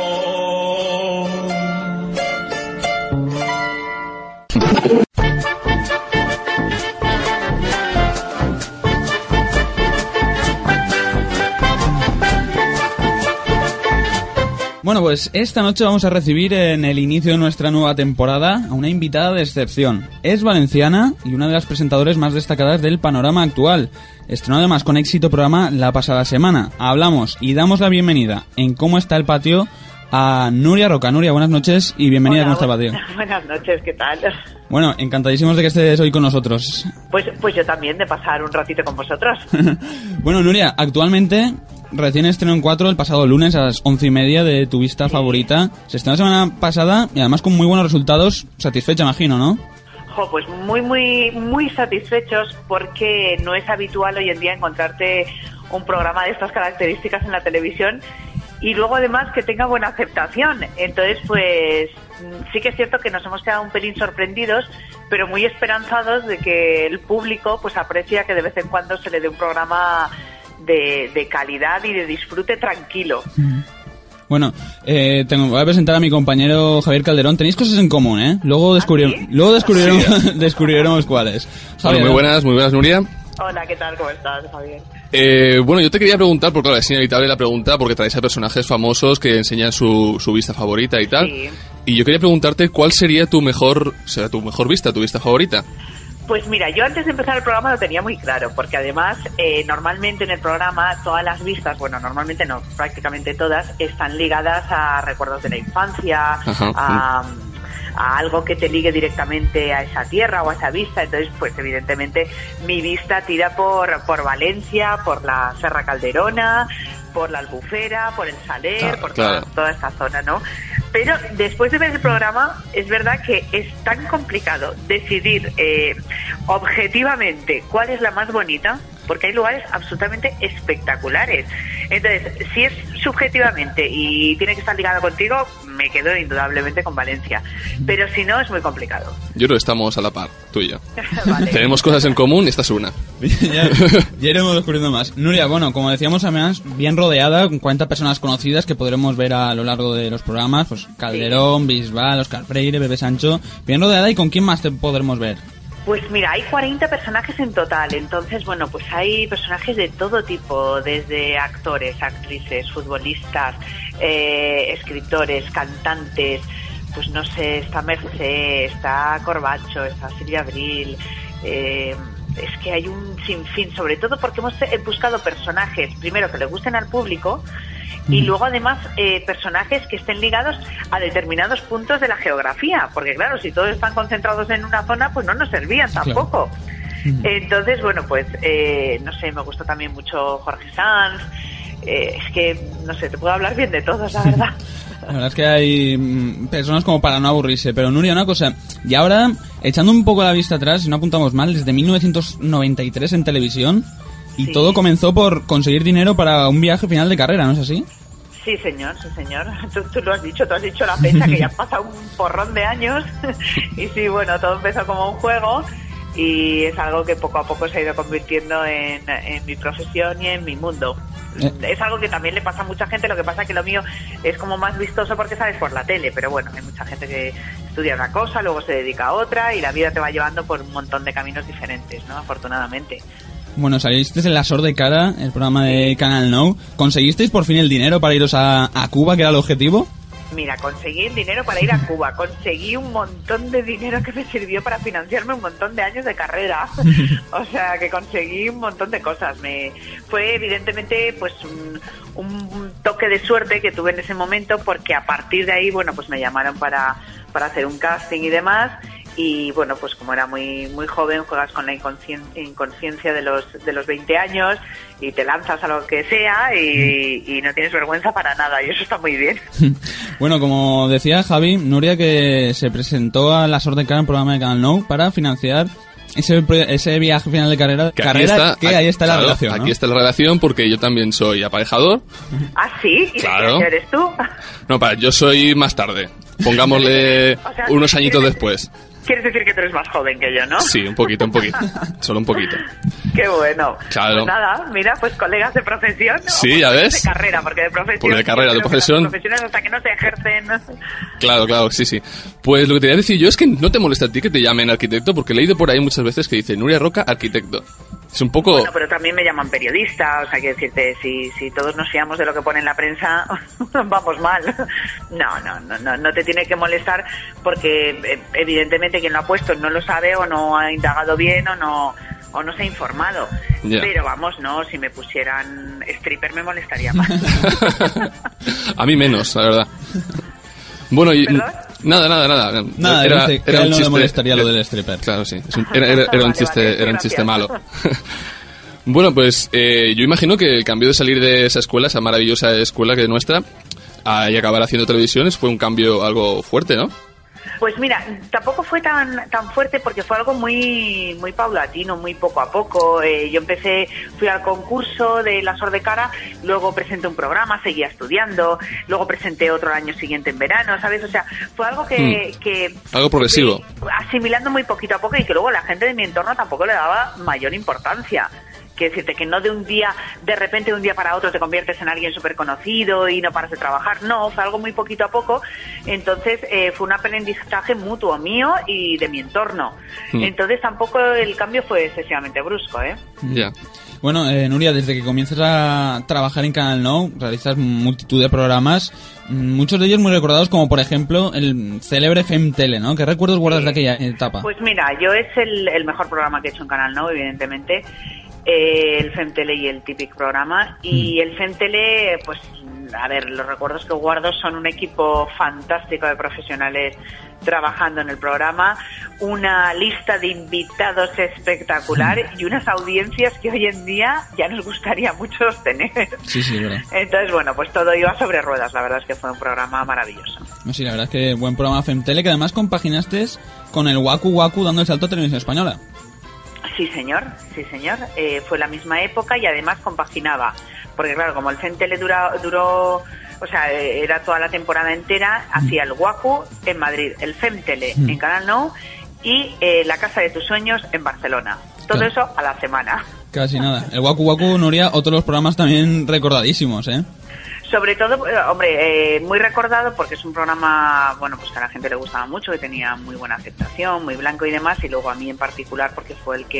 Bueno, pues esta noche vamos a recibir en el inicio de nuestra nueva temporada a una invitada de excepción. Es valenciana y una de las presentadoras más destacadas del panorama actual. Estrenó además con éxito programa la pasada semana. Hablamos y damos la bienvenida en Cómo está el patio a Nuria Roca. Nuria, buenas noches y bienvenida a Cómo está el patio. Buenas noches, ¿qué tal? Bueno, encantadísimos de que estés hoy con nosotros. Pues yo también de pasar un ratito con vosotros. Bueno, Nuria, actualmente recién estrenó en 4 el pasado lunes a las 11:30 de Tu Vista Favorita. Se estrenó la semana pasada y además con muy buenos resultados. Satisfecha, imagino, ¿no? Pues muy satisfechos porque no es habitual hoy en día encontrarte un programa de estas características en la televisión y luego además que tenga buena aceptación. Entonces, pues sí que es cierto que nos hemos quedado un pelín sorprendidos, pero muy esperanzados de que el público pues aprecia que de vez en cuando se le dé un programa de calidad y de disfrute tranquilo. Bueno, voy a presentar a mi compañero Javier Calderón. Tenéis cosas en común, ¿eh? Luego descubriremos cuáles. Javier, Muy buenas, Nuria. Hola, ¿qué tal? ¿Cómo estás, Javier? Bueno, yo te quería preguntar, porque claro, es inevitable la pregunta, porque traes a personajes famosos que enseñan su vista favorita y tal. Sí. Y yo quería preguntarte cuál sería tu mejor vista, tu vista favorita. Pues mira, yo antes de empezar el programa lo tenía muy claro, porque además normalmente en el programa todas las vistas, bueno, normalmente no, prácticamente todas, están ligadas a recuerdos de la infancia, a algo que te ligue directamente a esa tierra o a esa vista. Entonces, pues evidentemente mi vista tira por Valencia, por la Serra Calderona, por la Albufera, por el Saler, por toda esta zona, ¿no? Pero después de ver el programa, es verdad que es tan complicado decidir objetivamente cuál es la más bonita, porque hay lugares absolutamente espectaculares. Entonces, si es subjetivamente y tiene que estar ligado contigo, me quedo indudablemente con Valencia. Pero si no, es muy complicado. Yo creo que estamos a la par, tú y yo. Vale. Tenemos cosas en común, esta es una. ya iremos descubriendo más. Nuria, bueno, como decíamos, además, bien rodeada, con 40 personas conocidas que podremos ver a lo largo de los programas, pues Calderón, Bisbal, Óscar Freire, Bebe Sancho, bien rodeada. ¿Y con quién más te podremos ver? Pues mira, hay 40 personajes en total, entonces, bueno, pues hay personajes de todo tipo, desde actores, actrices, futbolistas, escritores, cantantes, pues no sé, está Mercé, está Corbacho, está Silvia Abril, es que hay un sinfín, sobre todo porque hemos buscado personajes, primero, que le gusten al público, y luego además personajes que estén ligados a determinados puntos de la geografía, porque claro, si todos están concentrados en una zona, pues no nos servían tampoco. Entonces, bueno, pues no sé, me gusta también mucho Jorge Sanz. Es que, no sé, te puedo hablar bien de todos, la verdad. La verdad es que hay personas como para no aburrirse. Pero Nuria, una cosa, y ahora, echando un poco la vista atrás, si no apuntamos mal, desde 1993 en televisión, y todo comenzó por conseguir dinero para un viaje final de carrera, ¿no es así? Sí, señor, sí, señor. Tú lo has dicho, la fecha, que ya han pasado un porrón de años. Y sí, bueno, todo empezó como un juego y es algo que poco a poco se ha ido convirtiendo en mi profesión y en mi mundo. Es algo que también le pasa a mucha gente, lo que pasa que lo mío es como más vistoso porque sabes por la tele, pero bueno, hay mucha gente que estudia una cosa, luego se dedica a otra y la vida te va llevando por un montón de caminos diferentes, ¿no? Afortunadamente. Bueno, salisteis en La Sor de Cara, el programa de Canal Nou. ¿Conseguisteis por fin el dinero para iros a Cuba, que era el objetivo? Mira, conseguí el dinero para ir a Cuba, conseguí un montón de dinero que me sirvió para financiarme un montón de años de carrera, o sea que conseguí un montón de cosas. Fue evidentemente pues un toque de suerte que tuve en ese momento, porque a partir de ahí, bueno, pues me llamaron para hacer un casting y demás. Y bueno, pues como era muy muy joven, juegas con la inconsciencia de los 20 años y te lanzas a lo que sea y no tienes vergüenza para nada, y eso está muy bien. Bueno, como decía Javi, Nuria, que se presentó a La Sor de Cara en el programa de Canal Nou para financiar ese viaje final de carrera, ahí está la relación, ¿no? Aquí está la relación, porque yo también soy aparejador. ¿Ah, sí? ¿Y claro. de qué eres tú? No, yo soy más tarde. Pongámosle o sea, unos añitos después. Quieres decir que tú eres más joven que yo, ¿no? Sí, un poquito. Solo un poquito. Qué bueno. Claro. Pues nada, mira, pues colegas de profesión. Sí, ya ves. De carrera, porque de profesión. Porque de carrera, de profesión. Las profesiones hasta que no se ejercen. Claro, sí. Pues lo que te voy a decir yo es que no te molesta a ti que te llamen arquitecto, porque he leído por ahí muchas veces que dice Nuria Roca, arquitecto. Es un poco... Bueno, pero también me llaman periodista, o sea, quiero decirte, si todos nos fiamos de lo que pone en la prensa, vamos mal. No te tiene que molestar, porque evidentemente quien lo ha puesto no lo sabe o no ha indagado bien o no se ha informado. Yeah. Pero vamos, no, si me pusieran stripper me molestaría más. A mí menos, la verdad. Bueno, y... ¿Perdón? Nada, era un chiste. No le molestaría lo del stripper. Claro, sí. Era un chiste malo. Bueno, pues yo imagino que el cambio de salir de esa escuela, esa maravillosa escuela que es nuestra, y acabar haciendo televisiones fue un cambio algo fuerte, ¿no? Pues mira, tampoco fue tan fuerte, porque fue algo muy muy paulatino, muy poco a poco. Yo fui al concurso de La Sor de Cara, luego presenté un programa, seguía estudiando, luego presenté otro al año siguiente en verano, ¿sabes? O sea, fue algo que algo progresivo. Asimilando muy poquito a poco, y que luego la gente de mi entorno tampoco le daba mayor importancia. Quiero decirte que no de repente de un día para otro te conviertes en alguien súper conocido y no paras de trabajar. No, fue algo muy poquito a poco. Entonces fue un aprendizaje mutuo mío y de mi entorno. Entonces tampoco el cambio fue excesivamente brusco, ¿eh? Ya. Bueno, Nuria, desde que comienzas a trabajar en Canal Nou, realizas multitud de programas, muchos de ellos muy recordados, como por ejemplo el célebre FemTele, ¿no? ¿Qué recuerdos guardas de aquella etapa? Pues mira, yo es el mejor programa que he hecho en Canal Nou, evidentemente, el FemTele y el Típic programa. Y el FemTele, pues, a ver, los recuerdos que guardo son un equipo fantástico de profesionales trabajando en el programa, una lista de invitados espectacular y unas audiencias que hoy en día ya nos gustaría mucho tener. Sí, verdad. Entonces, bueno, pues todo iba sobre ruedas. La verdad es que fue un programa maravilloso. No, sí, la verdad es que buen programa FemTele, que además compaginaste con el Waku Waku dando el salto a Televisión Española. Sí, señor. Fue la misma época y además compaginaba. Porque claro, como el FemTele duró, o sea, era toda la temporada entera, hacía el Waku en Madrid, el FemTele en Canal Nou y La Casa de tus Sueños en Barcelona. Todo eso a la semana. Casi nada. El Waku Waku, Nuria, otros programas también recordadísimos, ¿eh? Sobre todo, hombre, muy recordado porque es un programa, bueno, pues que a la gente le gustaba mucho, que tenía muy buena aceptación, muy blanco y demás, y luego a mí en particular porque fue el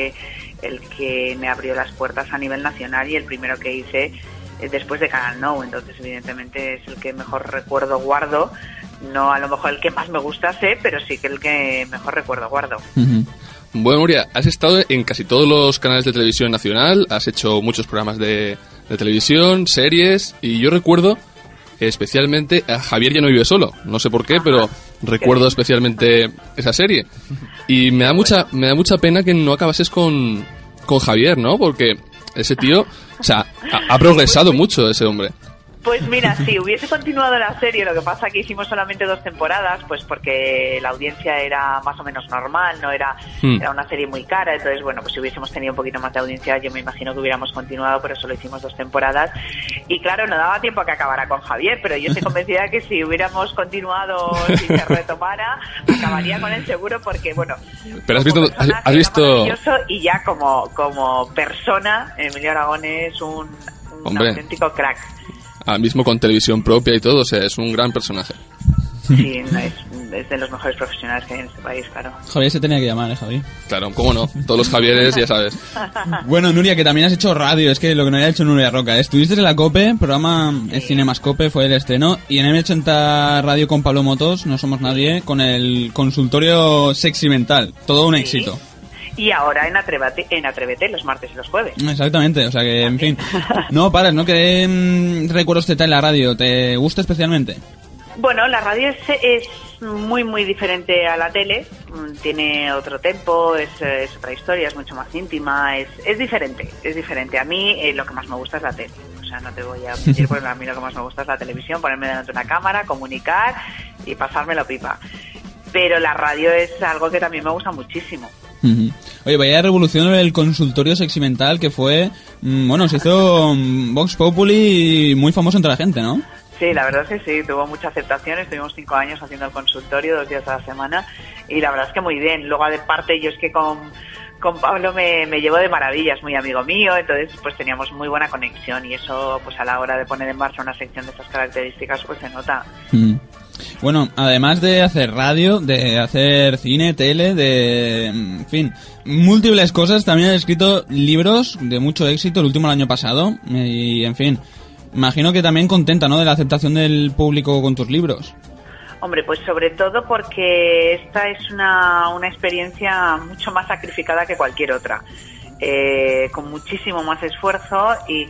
que me abrió las puertas a nivel nacional y el primero que hice después de Canal Nou. Entonces, evidentemente, es el que mejor recuerdo guardo. No a lo mejor el que más me gustase, pero sí que el que mejor recuerdo guardo. Bueno, Nuria, has estado en casi todos los canales de televisión nacional, has hecho muchos programas de televisión, series, y yo recuerdo especialmente a Javier ya no vive solo. No sé por qué, pero recuerdo especialmente esa serie. Y me da mucha pena que no acabases con Javier, ¿no? Porque ese tío, o sea, ha progresado mucho ese hombre. Pues mira, si hubiese continuado la serie, lo que pasa que hicimos solamente 2 temporadas, pues porque la audiencia era más o menos normal, no era una serie muy cara, entonces bueno, pues si hubiésemos tenido un poquito más de audiencia, yo me imagino que hubiéramos continuado, pero solo hicimos 2 temporadas. Y claro, no daba tiempo a que acabara con Javier, pero yo estoy convencida que si hubiéramos continuado, si se retomara, acabaría con él seguro, porque bueno, pero has visto y ya como persona, Emilio Aragón es un auténtico crack. Mismo con televisión propia y todo, o sea, es un gran personaje. Sí, es de los mejores profesionales que hay en este país, claro. Javier se tenía que llamar, Javi? Claro, cómo no, todos los Javieres, ya sabes. Bueno, Nuria, que también has hecho radio, es que lo que no había hecho Nuria Roca. Estuviste en la COPE, programa Cinemascope, fue el estreno, y en M80 Radio con Pablo Motos, No Somos Nadie, con el consultorio Sexy Mental, todo un éxito. Y ahora en Atrévete los martes y los jueves. Exactamente, o sea que, en fin. No paras, ¿no? ¿Qué recuerdos te trae la radio? ¿Te gusta especialmente? Bueno, la radio es muy, muy diferente a la tele. Tiene otro tempo, es otra historia, es mucho más íntima, es diferente, es diferente. A mí lo que más me gusta es la tele. O sea, no te voy a mentir, porque a mí lo que más me gusta es la televisión, ponerme delante de una cámara, comunicar y pasármelo pipa. Pero la radio es algo que también me gusta muchísimo. Oye, vaya revolución el consultorio Sexy Mental, que fue, bueno, se hizo Vox Populi y muy famoso entre la gente, ¿no? Sí, la verdad es que sí, tuvo mucha aceptación. Estuvimos 5 años haciendo el consultorio, 2 días a la semana, y la verdad es que muy bien. Luego, de parte, yo es que con Pablo me llevo de maravillas, muy amigo mío, entonces pues teníamos muy buena conexión, y eso pues a la hora de poner en marcha una sección de estas características pues se nota. Bueno, además de hacer radio, de hacer cine, tele, en fin, múltiples cosas, también he escrito libros de mucho éxito, el último el año pasado, y en fin, imagino que también contenta, ¿no?, de la aceptación del público con tus libros. Hombre, pues sobre todo porque esta es una experiencia mucho más sacrificada que cualquier otra, con muchísimo más esfuerzo y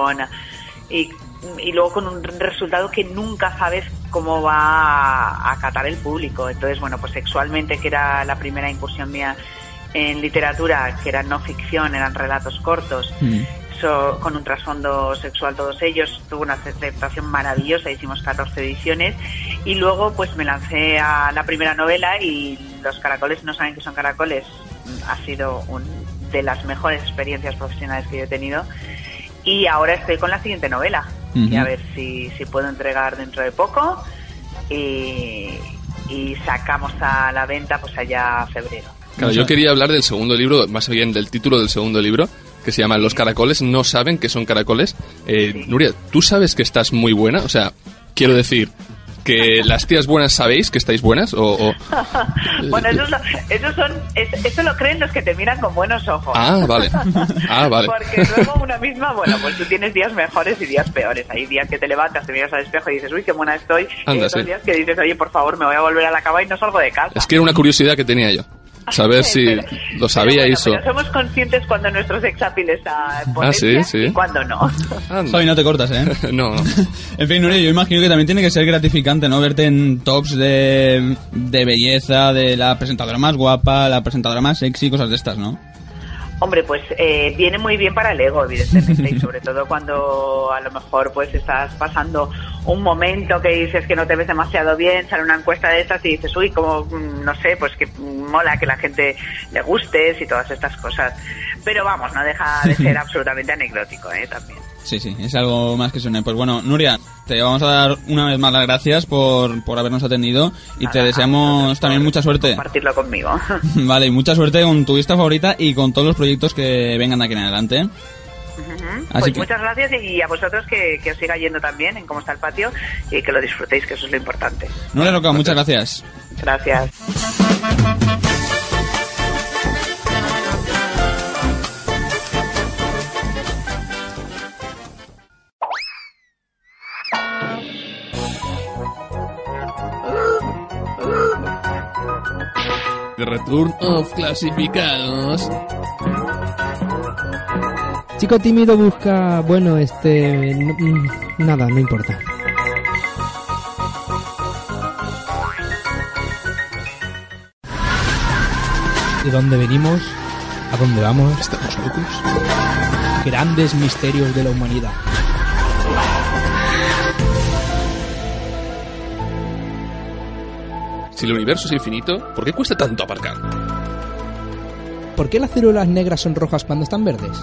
luego con un resultado que nunca sabes cómo va a acatar el público. Entonces, bueno, pues Sexualmente, que era la primera incursión mía en literatura, que era no ficción, eran relatos cortos, con un trasfondo sexual todos ellos, tuvo una aceptación maravillosa, hicimos 14 ediciones, y luego pues me lancé a la primera novela, y Los caracoles no saben que son caracoles ha sido de las mejores experiencias profesionales que yo he tenido, y ahora estoy con la siguiente novela, y a ver si puedo entregar dentro de poco, y sacamos a la venta pues allá a febrero. Claro, yo quería hablar del segundo libro, más bien del título del segundo libro, que se llama Los caracoles no saben que son caracoles. Sí. Nuria, ¿tú sabes que estás muy buena? O sea, quiero decir, que las tías buenas sabéis que estáis buenas o... Bueno, eso lo creen los que te miran con buenos ojos. Ah, vale. Porque luego una misma, bueno, pues tú tienes días mejores y días peores. Hay días que te levantas, te miras al espejo y dices, uy, qué buena estoy. Anda, y otros días que dices, oye, por favor, me voy a volver a la cama y no salgo de casa. Es que era una curiosidad que tenía yo. Saber si lo sabíais pero somos conscientes cuando nuestro sex appeal está en potencia sí. y cuando no. Javi, no te cortas, ¿eh? No. En fin, Nuria, yo imagino que también tiene que ser gratificante, ¿no? Verte en tops de belleza, de la presentadora más guapa, la presentadora más sexy, cosas de estas, ¿no? Hombre, pues viene muy bien para el ego, evidentemente, y sobre todo cuando a lo mejor pues estás pasando un momento que dices que no te ves demasiado bien, sale una encuesta de estas y dices, uy, como, no sé, pues que mola que la gente le gustes y todas estas cosas. Pero vamos, no deja de ser absolutamente anecdótico, también. Sí, es algo más que suene. Pues bueno, Nuria, te vamos a dar una vez más las gracias por habernos atendido y te deseamos también mucha suerte. Compartirlo conmigo. Vale, y mucha suerte con tu lista favorita y con todos los proyectos que vengan de aquí en adelante. Pues muchas gracias y a vosotros que os siga yendo también en cómo está el patio y que lo disfrutéis, que eso es lo importante. Nuria Roca, muchas gracias. Gracias. Return of clasificados. Chico tímido busca... Bueno, nada, no importa. ¿De dónde venimos? ¿A dónde vamos? ¿Estamos locos? Grandes misterios de la humanidad. Si el universo es infinito, ¿por qué cuesta tanto aparcar? ¿Por qué las células negras son rojas cuando están verdes?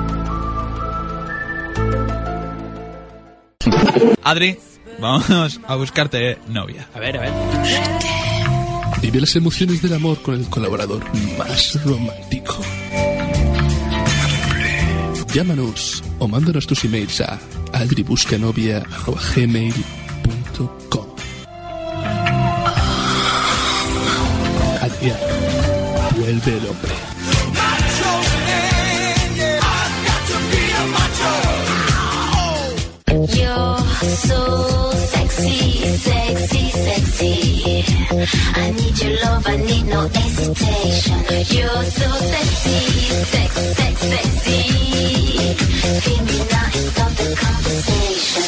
Adri, vamos a buscarte novia. A ver. Vive las emociones del amor con el colaborador más romántico. Llámanos o mándanos tus emails a adribuscanovia@gmail.com. Adrián, vuelve el hombre. You're so sexy, sexy, sexy. I need your love, I need no hesitation. You're so sexy, sexy, sexy, sexy. Feel me now and stop the conversation.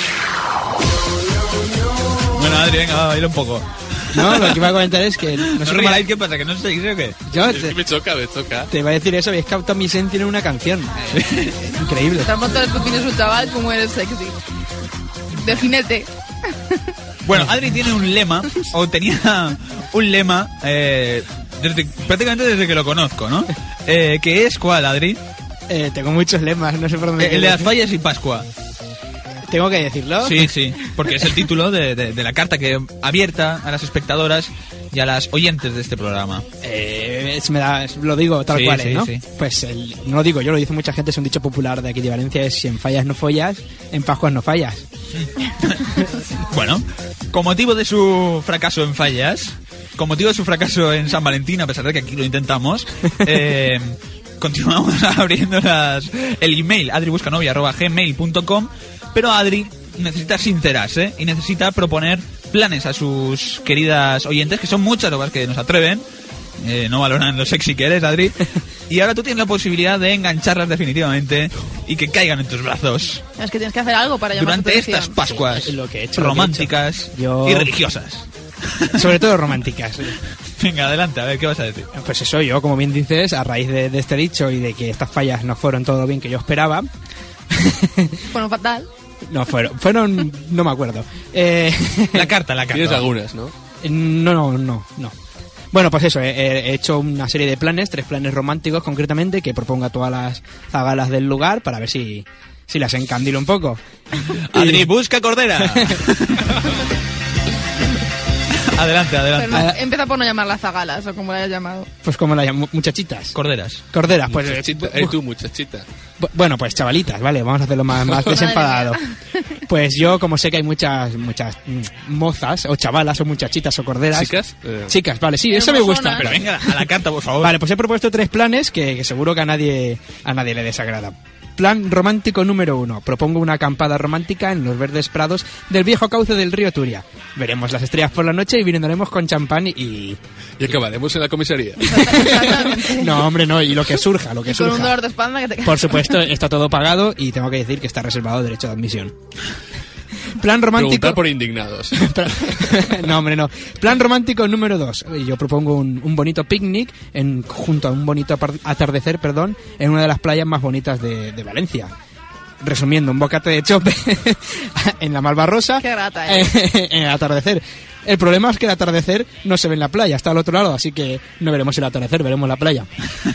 Bueno, Adri, venga, baila un poco. No, lo que iba a comentar es que... No sé cómo ¿qué pasa? ¿Que no sé o qué? Es que me choca. Te iba a decir eso, habéis captado mi esencia en una canción. Increíble. Tampoco tú tienes un chaval como eres sexy. Defínete. Bueno, Adri tiene un lema, o tenía un lema, prácticamente desde que lo conozco, ¿no? ¿Que es cuál, Adri? Tengo muchos lemas, no sé por dónde... El de las fallas y Pascua. ¿Tengo que decirlo? Sí, porque es el título de la carta que abierta a las espectadoras y a las oyentes de este programa. Lo digo tal cual, ¿no? Sí. Pues no lo digo yo, lo dice mucha gente, es un dicho popular de aquí de Valencia, es si en fallas no follas, en Pascuas no fallas. Bueno, con motivo de su fracaso en fallas, con motivo de su fracaso en San Valentín, a pesar de que aquí lo intentamos, continuamos abriendo el email adribuscanovia@gmail.com. Pero Adri necesita sincerarse y necesita proponer planes a sus queridas oyentes, que son muchas las que nos atreven, no valoran lo sexy que eres, Adri, y ahora tú tienes la posibilidad de engancharlas definitivamente y que caigan en tus brazos. Es que tienes que hacer algo para llamar durante estas Pascuas románticas y religiosas. Sobre todo románticas. Venga, adelante, a ver, ¿qué vas a decir? Pues eso, yo, como bien dices, a raíz de este dicho y de que estas fallas no fueron todo lo bien que yo esperaba... Bueno, fatal. No, fueron no me acuerdo. La carta. Tienes algunas, ¿no? No. Bueno, pues eso, he hecho una serie de planes, 3 planes románticos concretamente, que propongo a todas las zagalas del lugar para ver si las encandilo un poco. Adri, busca cordera. Adelante. Pero empieza por no llamarlas zagalas, o como la hayas llamado. Pues como la llamo, muchachitas. Corderas, pues... Muchachita, tú, muchachita. Bueno, pues chavalitas, vale, vamos a hacerlo más desenfadado. Pues yo, como sé que hay muchas mozas, o chavalas, o muchachitas, o corderas... ¿Chicas? Chicas, vale, sí, eso me gusta. Pero venga, a la carta, por favor. Vale, pues he propuesto 3 planes que seguro que a nadie le desagrada. Plan romántico número 1. Propongo una acampada romántica en los verdes prados del viejo cauce del río Turia. Veremos las estrellas por la noche y brindaremos con champán y acabaremos en la comisaría. No, hombre, no, y lo que surja. Con un dolor de espalda que te cae. Por supuesto, está todo pagado y tengo que decir que está reservado derecho de admisión. Plan romántico... Preguntar por indignados. No, hombre, no. Plan romántico número 2. Yo propongo un bonito picnic junto a un bonito atardecer, en una de las playas más bonitas de Valencia. Resumiendo, un bocate de chope en la Malvarrosa. Qué grata, en el atardecer. El problema es que el atardecer no se ve en la playa, está al otro lado, así que no veremos el atardecer, veremos la playa.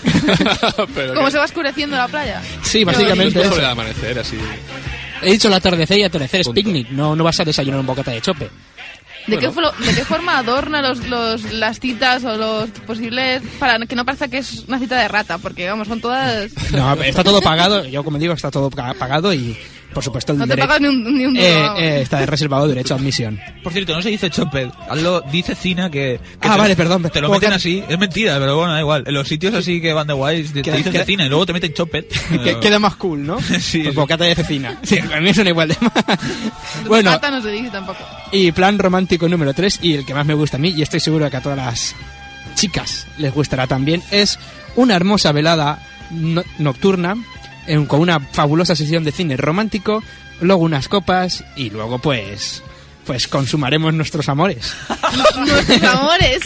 ¿Cómo se va oscureciendo la playa? Sí, básicamente eso. El amanecer, así... He dicho el atardecer y atardecer es picnic, no vas a desayunar un bocata de chope. ¿De qué forma adorna las citas o los posibles para que no parezca que es una cita de rata? Porque, vamos, son todas... No, está todo pagado, yo como digo, está todo pagado y, por supuesto... No te pagas ni un duro. Está reservado derecho a admisión. Por cierto, no se dice choped, dice cina que vale, perdón. Te lo meten así, es mentira, pero bueno, da igual. En los sitios así que van de guays, te dicen cecina y luego te meten choped. Queda más cool, ¿no? Sí. Pues bocata de cecina. Sí, a mí suena igual de mal. Bueno, bocata no se dice tampoco. Y plan romántico número 3, y el que más me gusta a mí, y estoy seguro que a todas las chicas les gustará también, es una hermosa velada nocturna con una fabulosa sesión de cine romántico, luego unas copas y luego pues consumaremos nuestros amores. Nuestros amores.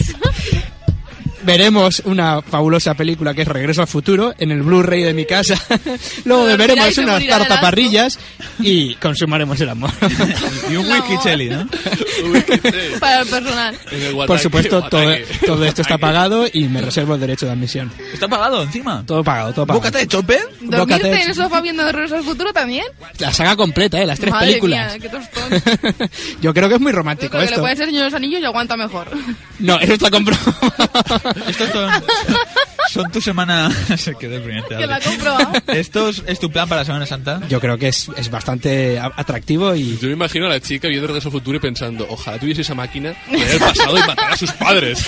Veremos una fabulosa película que es Regreso al Futuro en el Blu-ray de mi casa. Luego beberemos unas zarzaparrillas y consumaremos el amor. Y un whisky cheli, ¿no? Para el personal. Por supuesto, todo esto está pagado y me reservo el derecho de admisión. ¿Está pagado encima? Todo pagado. ¿Bocata de chope? ¿Dormirte en el sofá viendo Regreso al Futuro también? La saga completa, las 3 Madre películas. Mía, qué tostón. Yo creo que es muy romántico Pero esto. que le puede ser Señor de los Anillos y aguanta mejor. No, eso está comprobado. Estos son tu semana... Qué deprimente. Que la compro. ¿Esto es tu plan para la Semana Santa? Yo creo que es bastante atractivo y... Yo me imagino a la chica viendo Regreso al Futuro y pensando, ojalá tuviese esa máquina de el pasado y matar a sus padres.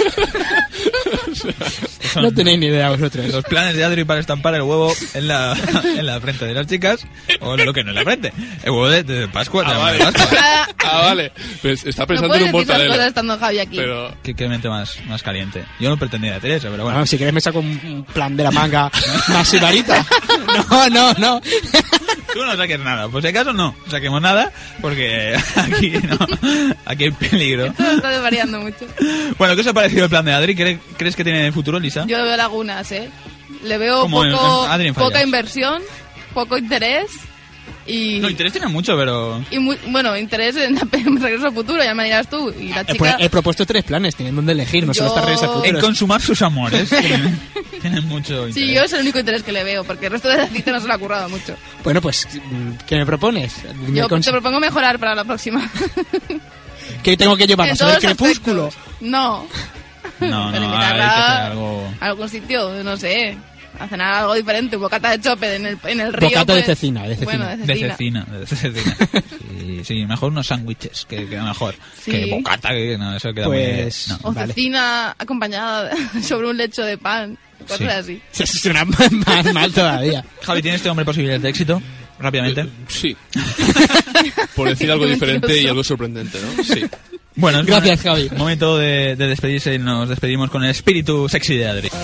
No tenéis ni idea vosotros. Los planes de Adri para estampar el huevo en la frente de las chicas, o lo que no en la frente. El huevo de Pascua. Vale. De Pascua. Vale. Pues está pensando no en un mortadelo. Cosas estando Javi aquí. Pero... Qué mente más caliente. Yo no pretendía hacer eso, pero bueno. Si quieres me saco un plan de la manga más sibarita. No. Tú no saques nada. Por si acaso no saquemos nada, porque aquí hay peligro. Esto está desvariando mucho. Bueno, ¿qué os ha parecido el plan de Adri? ¿Crees que tiene futuro, Lisa? Yo le veo lagunas, Le veo Como poca inversión, poco interés y... No, interés tiene mucho, pero... Y bueno, interés en Regreso al Futuro, ya me dirás tú. Y la chica... He propuesto 3 planes, tienen donde elegir, no solo está Regreso al Futuro. En consumar sus amores. Tienen mucho interés. Sí, yo es el único interés que le veo, porque el resto de la cita no se lo ha currado mucho. Bueno, pues, ¿qué me propones? Yo te propongo mejorar para la próxima. ¿Qué tengo que llevar? ¿A saber Crepúsculo? No. No, hay que hacer algo... Algún sitio, no sé... A cenar algo diferente, un bocata de chope en el río. Bocata pues, de cecina. Bueno, de cecina. Sí, mejor unos sándwiches, que queda mejor. Sí. Que bocata, que no, eso queda pues, muy bien. O cecina acompañada sobre un lecho de pan, cosas así. Se suena más mal todavía. Javi, ¿tiene este hombre posibilidades de éxito? Rápidamente. Sí. Por decir algo diferente y algo sorprendente, ¿no? Sí. Bueno, gracias, Javi. Momento de despedirse y nos despedimos con el espíritu sexy de Adri.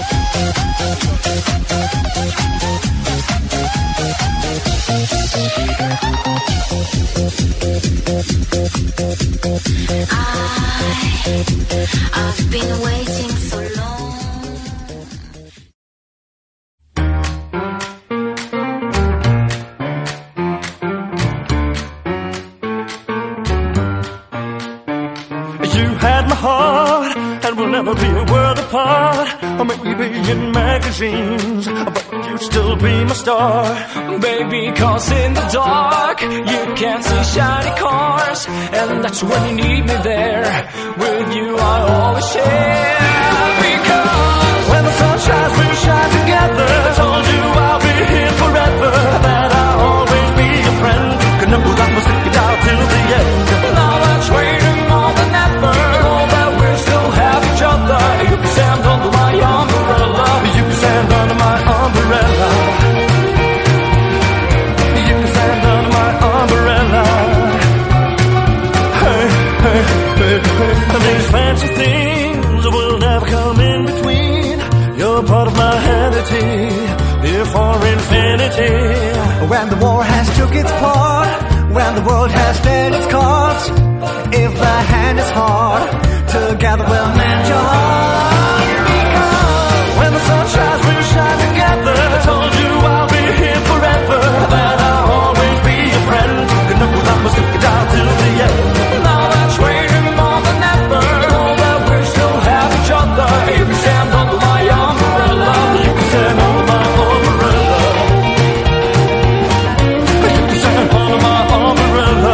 I've been waiting so long. You had my heart, and we'll never be a world apart. Or maybe in magazines, but you'd still be my star. Baby, cause in the dark, you can't see shiny cars. And that's when you need me there. With you I always share. Because when the sun shines, we shine together. I told you I'll be here forever. when the war has took its part, when the world has dealt its cards. If the hand is hard, together we'll mend your heart. Because when the sun shines, we'll shine together. I told you I'll be here forever, that I'll always be your friend. You know I must stick it out till the end. Now that's waiting more than ever. Know that we still have each other. You can stand under my umbrella. You can stand under my umbrella. You can stand under my umbrella.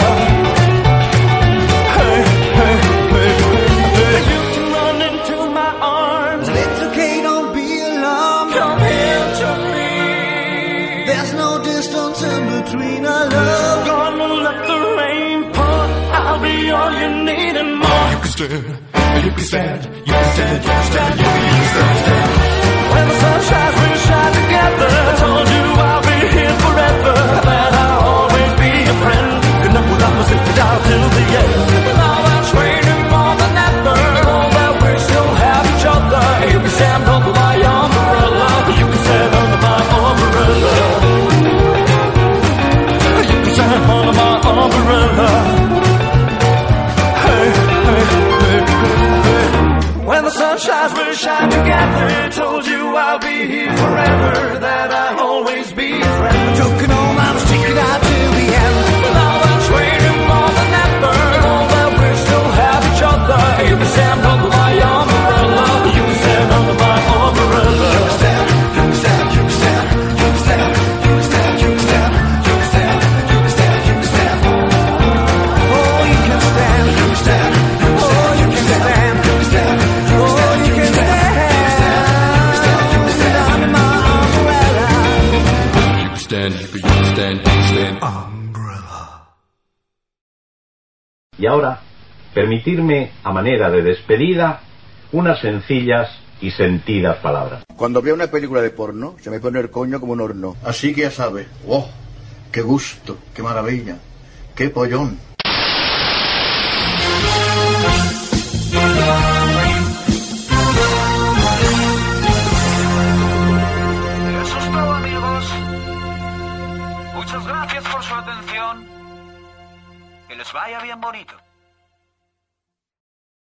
Hey, hey, hey, hey. You can run into my arms. It's okay, don't be alarmed. Come here to me. There's no distance in between our love. Gonna let the rain pour. I'll be all you need and more. You can stand, you can stand, you can stand, you can stand, you can stand. When the sun shines, we'll shine together. I told you I'll be here forever, that I'll always be your friend. You know that I'ma stick it out till the end. Now that's waiting more than ever. Know that we still have each other. You can stand under my umbrella. You can stand under my umbrella. You can stand under my umbrella. Hey, hey, hey, hey. When the sun shines, we'll shine together. Told you I'll be here forever, that I'll always be your friend. Took an old I'm sticking out till the end. Now that's waiting more than ever. Know that we still have each other. You can stand under my umbrella. You can stand under my umbrella. You can stand, you can stand, you can stand, you can stand, you can stand, you can stand, you can stand, you can stand, you can stand. Oh, you can stand, you can stand, oh, you can stand, you can stand, oh, you can stand. Under my umbrella. You can stand, you can stand, you can stand. Y ahora, permitirme, a manera de despedida, unas sencillas y sentidas palabras. Cuando veo una película de porno, se me pone el coño como un horno. Así que ya sabes, ¡oh! ¡Qué gusto! ¡Qué maravilla! ¡Qué pollón! Eso es todo, amigos. Muchas gracias por su atención. Que les vaya bien bonito.